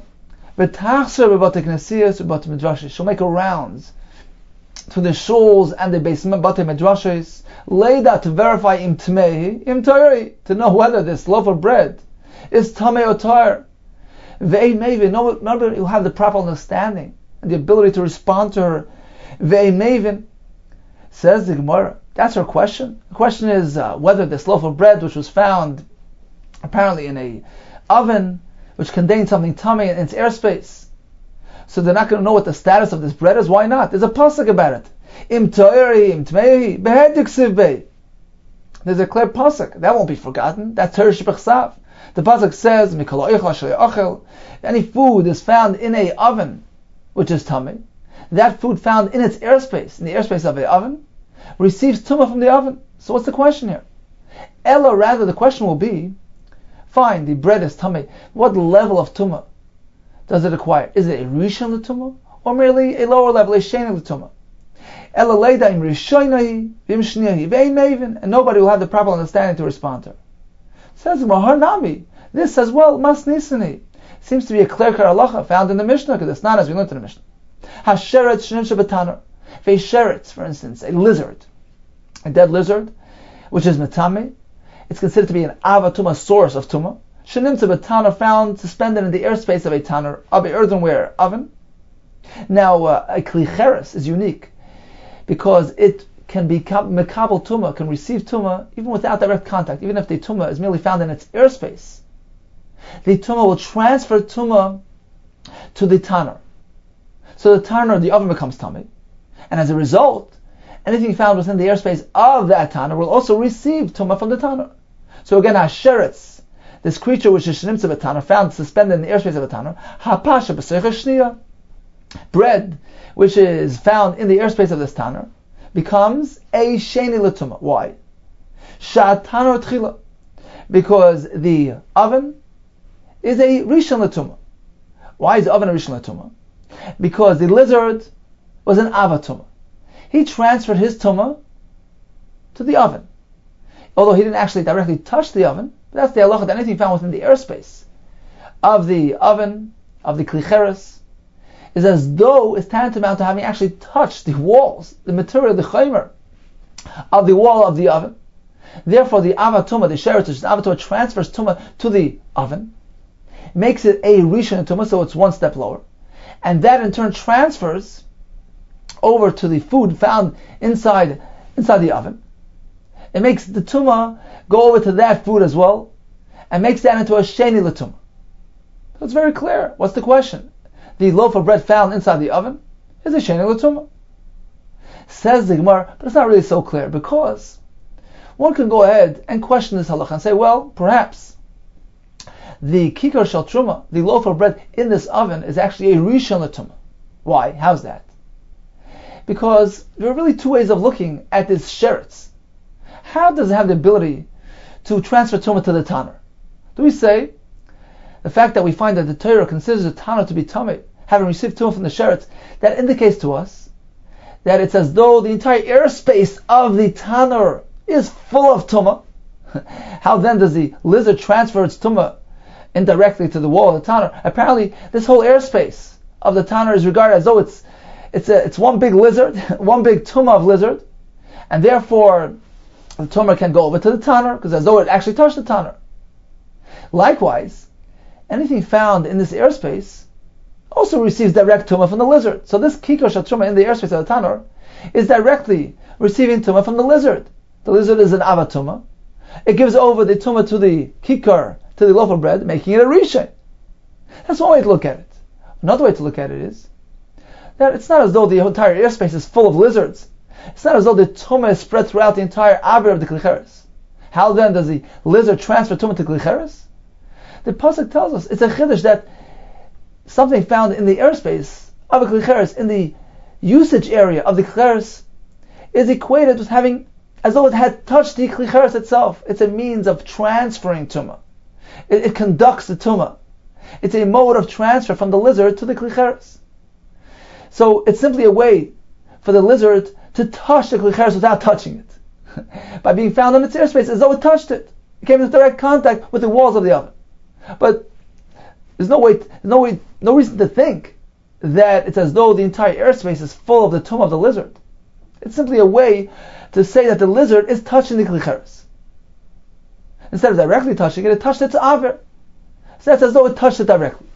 She'll make her rounds to the shuls and the basement bate medrashes, leida, to verify im tmei, im tayri, to know whether this loaf of bread is tamei or tayr. Ve'ei mevin, nobody will have the proper understanding and the ability to respond to her. Ve'ei mevin, says the Gemara. That's her question. The question is uh, whether this loaf of bread, which was found apparently in a oven, which contained something tummy in its airspace, so they're not going to know what the status of this bread is. Why not? There's a pasuk about it. Im to'eri, im tmei, behedik sivbei. There's a clear pasuk that won't be forgotten. That's Torah shebechsav. The pasuk says, "Mikol oichel asher yochel." Any food is found in a oven, which is tummy. That food found in its airspace, in the airspace of a oven, receives tumah from the oven. So what's the question here? Ella, rather, the question will be, fine, the bread is tumah. What level of tumah does it acquire? Is it a rishon l'tumah, or merely a lower level, a sheni l'tumah? Ella leida im rishonahi v'im shniyahi ve'im mevin, and nobody will have the proper understanding to respond to her. Says Maharnami, this says, well, mas nisani. Seems to be a clear-cut halacha found in the Mishnah, because it's not as we learned in the Mishnah. Hasheret shnim shebetaner. A sheretz, for instance, a lizard, a dead lizard, which is metame, it's considered to be an avatuma, source of tuma. Shenimtza b'tanur, found suspended in the airspace of a tanur, of a earthenware oven. Now, uh, a klicheres is unique because it can be mekabel tuma, can receive tuma even without direct contact, even if the tuma is merely found in its airspace. The tuma will transfer tuma to the tanur. So the tanur, the oven, becomes tummy. And as a result, anything found within the airspace of that tanur will also receive tumah from the tanur. So again, hasheretz, this creature which is shenimtza b'tanur, found suspended in the airspace of a tanur, hapasha b'seicha shniya, bread which is found in the airspace of this tanur, becomes a sheni l'tumah. Why? Sha'tanur tchila, because the oven is a rishon l'tumah. Why is the oven a rishon l'tumah? Because the lizard was an avatuma. He transferred his tumah to the oven. Although he didn't actually directly touch the oven, but that's the halacha, that anything found within the airspace of the oven, of the klicheres, is as though it's tantamount to having actually touched the walls, the material, the chaymer, of the wall of the oven. Therefore, the avatuma, the sheretz, the avatuma, transfers tumah to the oven, makes it a rishon tumah, so it's one step lower, and that in turn transfers over to the food found inside inside the oven. It makes the tumah go over to that food as well, and makes that into a sheni l'tumah. So it's very clear. What's the question? The loaf of bread found inside the oven is a sheni l'tumah. Says the Gemara, but it's not really so clear, because one can go ahead and question this halacha and say, well, perhaps the kikar shel truma, the loaf of bread in this oven, is actually a rishon l'tumah. Why? How's that? Because there are really two ways of looking at this sheretz. How does it have the ability to transfer tumah to the tanur? Do we say the fact that we find that the Torah considers the tanur to be tumah, having received tumah from the sheretz, that indicates to us that it's as though the entire airspace of the tanur is full of tumah? How then does the lizard transfer its tumah indirectly to the wall of the tanur? Apparently, this whole airspace of the tanur is regarded as though it's It's a, it's one big lizard, one big tumah of lizard, and therefore the tumah can go over to the tanur, because as though it actually touched the tanur. Likewise, anything found in this airspace also receives direct tumah from the lizard. So this kikar shel truma in the airspace of the tanur is directly receiving tumah from the lizard. The lizard is an ava tumah. It gives over the tumah to the kikar, to the loaf of bread, making it a rishon. That's one way to look at it. Another way to look at it is that it's not as though the entire airspace is full of lizards. It's not as though the tumah is spread throughout the entire avir of the klicheres. How then does the lizard transfer tumah to klicheres? The pasuk tells us it's a chiddush that something found in the airspace of a klicheres, in the usage area of the klicheres, is equated with having, as though it had touched the klicheres itself. It's a means of transferring tumah. It, it conducts the tumah. It's a mode of transfer from the lizard to the klicheres. So it's simply a way for the lizard to touch the klicheres without touching it. By being found in its airspace as though it touched it. It came into direct contact with the walls of the oven. But there's no way, there's no way, no reason to think that it's as though the entire airspace is full of the tumah of the lizard. It's simply a way to say that the lizard is touching the klicheres. Instead of directly touching it, it touched its aver. So that's as though it touched it directly.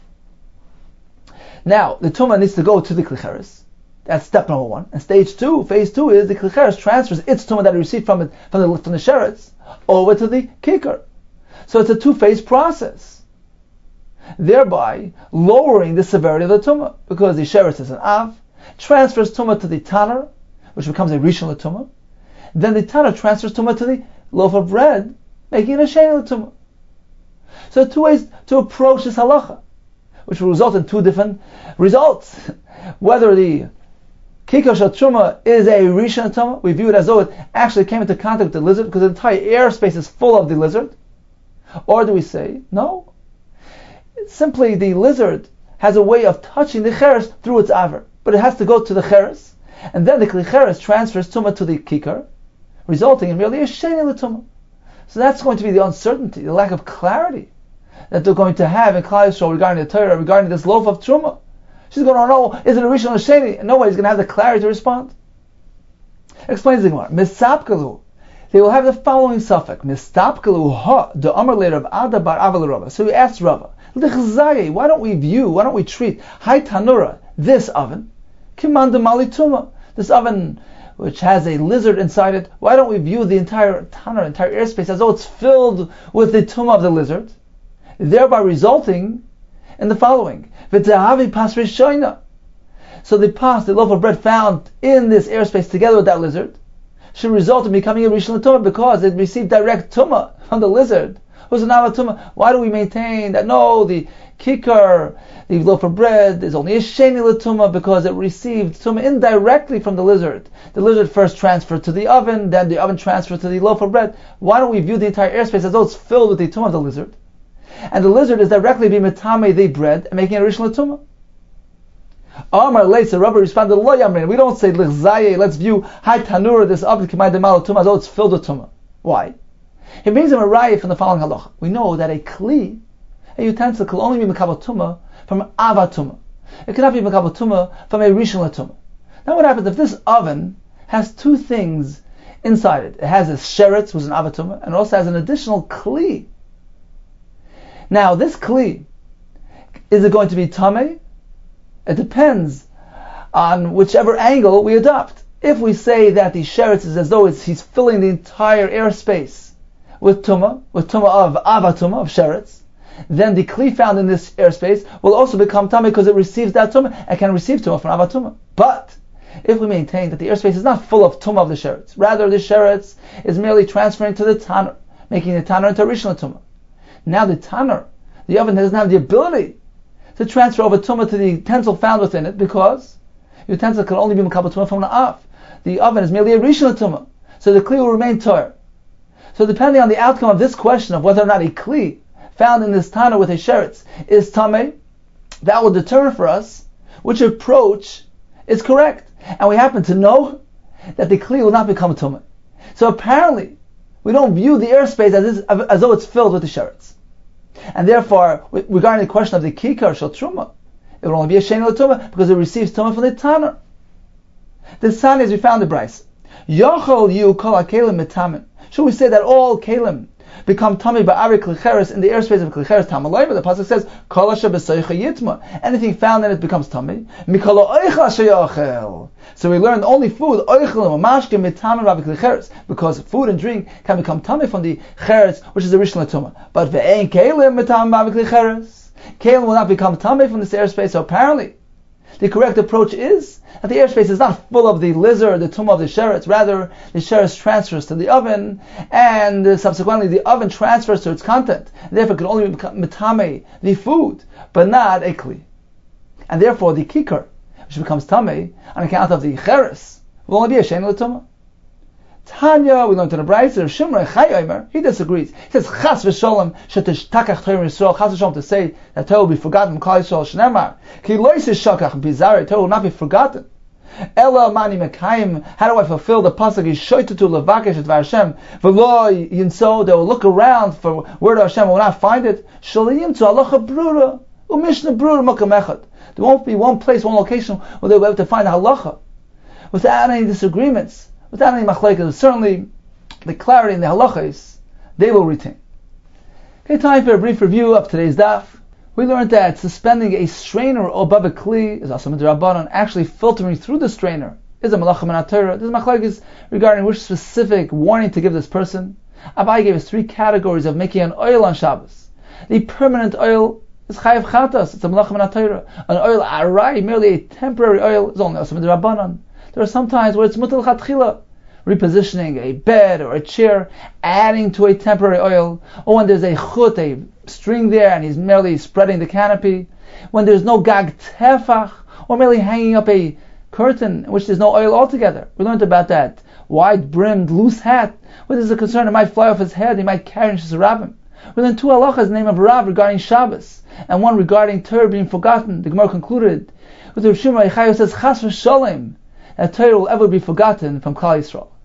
Now, the tumah needs to go to the klicheres. That's step number one. And stage two, phase two, is the klicheres transfers its tumah that it received from it, from the from the sheretz over to the kikar. So it's a two-phase process, thereby lowering the severity of the tumah, because the sheretz is an av, transfers tumah to the tanner, which becomes a rishon l'tumah. Then the tanner transfers tumah to the loaf of bread, making it a shein l'tumah. So two ways to approach this halacha, which will result in two different results. Whether the kikar shel truma is a rishon tumah, we view it as though it actually came into contact with the lizard because the entire airspace is full of the lizard. Or do we say, no, it's simply the lizard has a way of touching the cheres through its aver, but it has to go to the cheres, and then the klicheres transfers tumah to the kikar, resulting in merely a shein l'tumah. So that's going to be the uncertainty, the lack of clarity that they're going to have in Klal Yisrael regarding the Torah, regarding this loaf of truma. She's going to know, is it a rishon or sheni? And nobody's going to have the clarity to respond. Explains the Gemara. Misapkalu. They will have the following suffix. Mistapkalu ha the amar later of Ada bar Aval Rava. So he asked Rava, Lichzaye, why don't we view, why don't we treat Hai Tanura, this oven, Kimanda Mali Tuma, this oven which has a lizard inside it, why don't we view the entire tanur, entire airspace, as though it's filled with the tumah of the lizard, thereby resulting in the following. V'tehavi pas rishoina. So the pas, the loaf of bread found in this airspace together with that lizard, should result in becoming a rishon l'tumah because it received direct tumah from the lizard, who's an ava tumah. Why do we maintain that no, the kikar, the loaf of bread, is only a sheni l'tumah because it received tumah indirectly from the lizard? The lizard first transferred to the oven, then the oven transferred to the loaf of bread. Why don't we view the entire airspace as though it's filled with the tumah of the lizard? And the lizard is directly being metame the bread and making a rishon l'tumah. Amar Leisa, Rabbi responded, Lo Yamrin. We don't say Lichzaye, let's view Hai Tanura, this oven Kimai Demal Tumah, as though it's filled with tumah. Why? He brings him a raya from the following halacha. We know that a kli, a utensil, can only be mekabel tumah from ava tumah. It cannot be mekabel tumah from a rishon l'tumah. Now what happens if this oven has two things inside it? It has a sheretz, which is an ava tumah, and it also has an additional kli. Now this kli, is it going to be tameh? It depends on whichever angle we adopt. If we say that the sheretz is as though it's, he's filling the entire airspace with tumah, with tumah of ava tumah, of sheretz, then the kli found in this airspace will also become tameh because it receives that tumah and can receive tumah from ava tumah. But if we maintain that the airspace is not full of tumah of the sheretz, rather the sheretz is merely transferring to the tanner, making the tanner into rishon l'tumah. Now the tanner, the oven, doesn't have the ability to transfer over tumah to the utensil found within it because the utensil can only be mekabel tumah from an av. The oven is merely a rishon l'tumah, so the kli will remain tor. So depending on the outcome of this question of whether or not a kli found in this tanner with a sheretz is tameh, that will determine for us which approach is correct. And we happen to know that the kli will not become tumah. So apparently, we don't view the airspace as, as though it's filled with the sheretz. And therefore, regarding the question of the kikar shel truma, it will only be a shein l'tumah because it receives tumah from the tanner. The sign is we found the Bryce. Yochol yu kol hakelim mitamin. Should we say that all kelim become tummy ba'ari klicheres in the airspace of klicheres tamaloi, but the pasuk says kol asher b'soicha yitma. Anything found in it becomes tummy. Mikol oichel asher yochel. So we learned only food oichel mashke mitamen ba'ari klicheres, because food and drink can become tummy from the cheres, which is the rishon latuma. But ve'ein kelim mitamen ba'ari klicheres. Kelim will not become tummy from this airspace. So apparently, the correct approach is that the airspace is not full of the lizard, the tumah of the sheretz. Rather, the sheretz transfers to the oven, and uh, subsequently the oven transfers to its content. And therefore, it can only become mitame, the food, but not a kli. And therefore, the kikar, which becomes tame on account of the cheres, will only be a shein l'tumah. Tanya, we learned in the Brayso, Shimrei Chai Omer, he disagrees. He says, Chas v'sholem shetishtakach Torah Yisrael, Chas v'sholem, to say that Torah will be forgotten from Klal Yisrael, Shneimar, Ki lo yishakach bizarre, Torah will not be forgotten. Ela mani mekayim, how do I fulfill the pasuk, Yishoytutu levakesh et v'Hashem, v'lo yinso, they will look around for where to Hashem will not find it, Shalayim to halacha brura, u'mishna brura makam echad. There won't be one place, one location where they will be able to find a halacha, without any disagreements. Without any machlekes, certainly the clarity in the halachas, they will retain. Okay, time for a brief review of today's daf. We learned that suspending a strainer above a kli is also midrabanan. Actually filtering through the strainer is a malacha min haTorah. This machlekes regarding which specific warning to give this person. Abai gave us three categories of making an oil on Shabbos. The permanent oil is chayav chatas. It's a malacha min haTorah. An oil arai, merely a temporary oil, is only also midrabanan. There are some times where it's mutal chatchila, repositioning a bed or a chair, adding to a temporary oil, or when there's a chut, a string there, and he's merely spreading the canopy, when there's no gag tefach, or merely hanging up a curtain in which there's no oil altogether. We learned about that wide-brimmed, loose hat, where there's a concern it might fly off his head, he might carry in his rabbim. We learned two halachas, the name of Rav regarding Shabbos, and one regarding Torah being forgotten. The Gemara concluded with the Rav Shimon Yochai says, Chas v'sholem, that Torah will ever be forgotten from Klal Yisrael.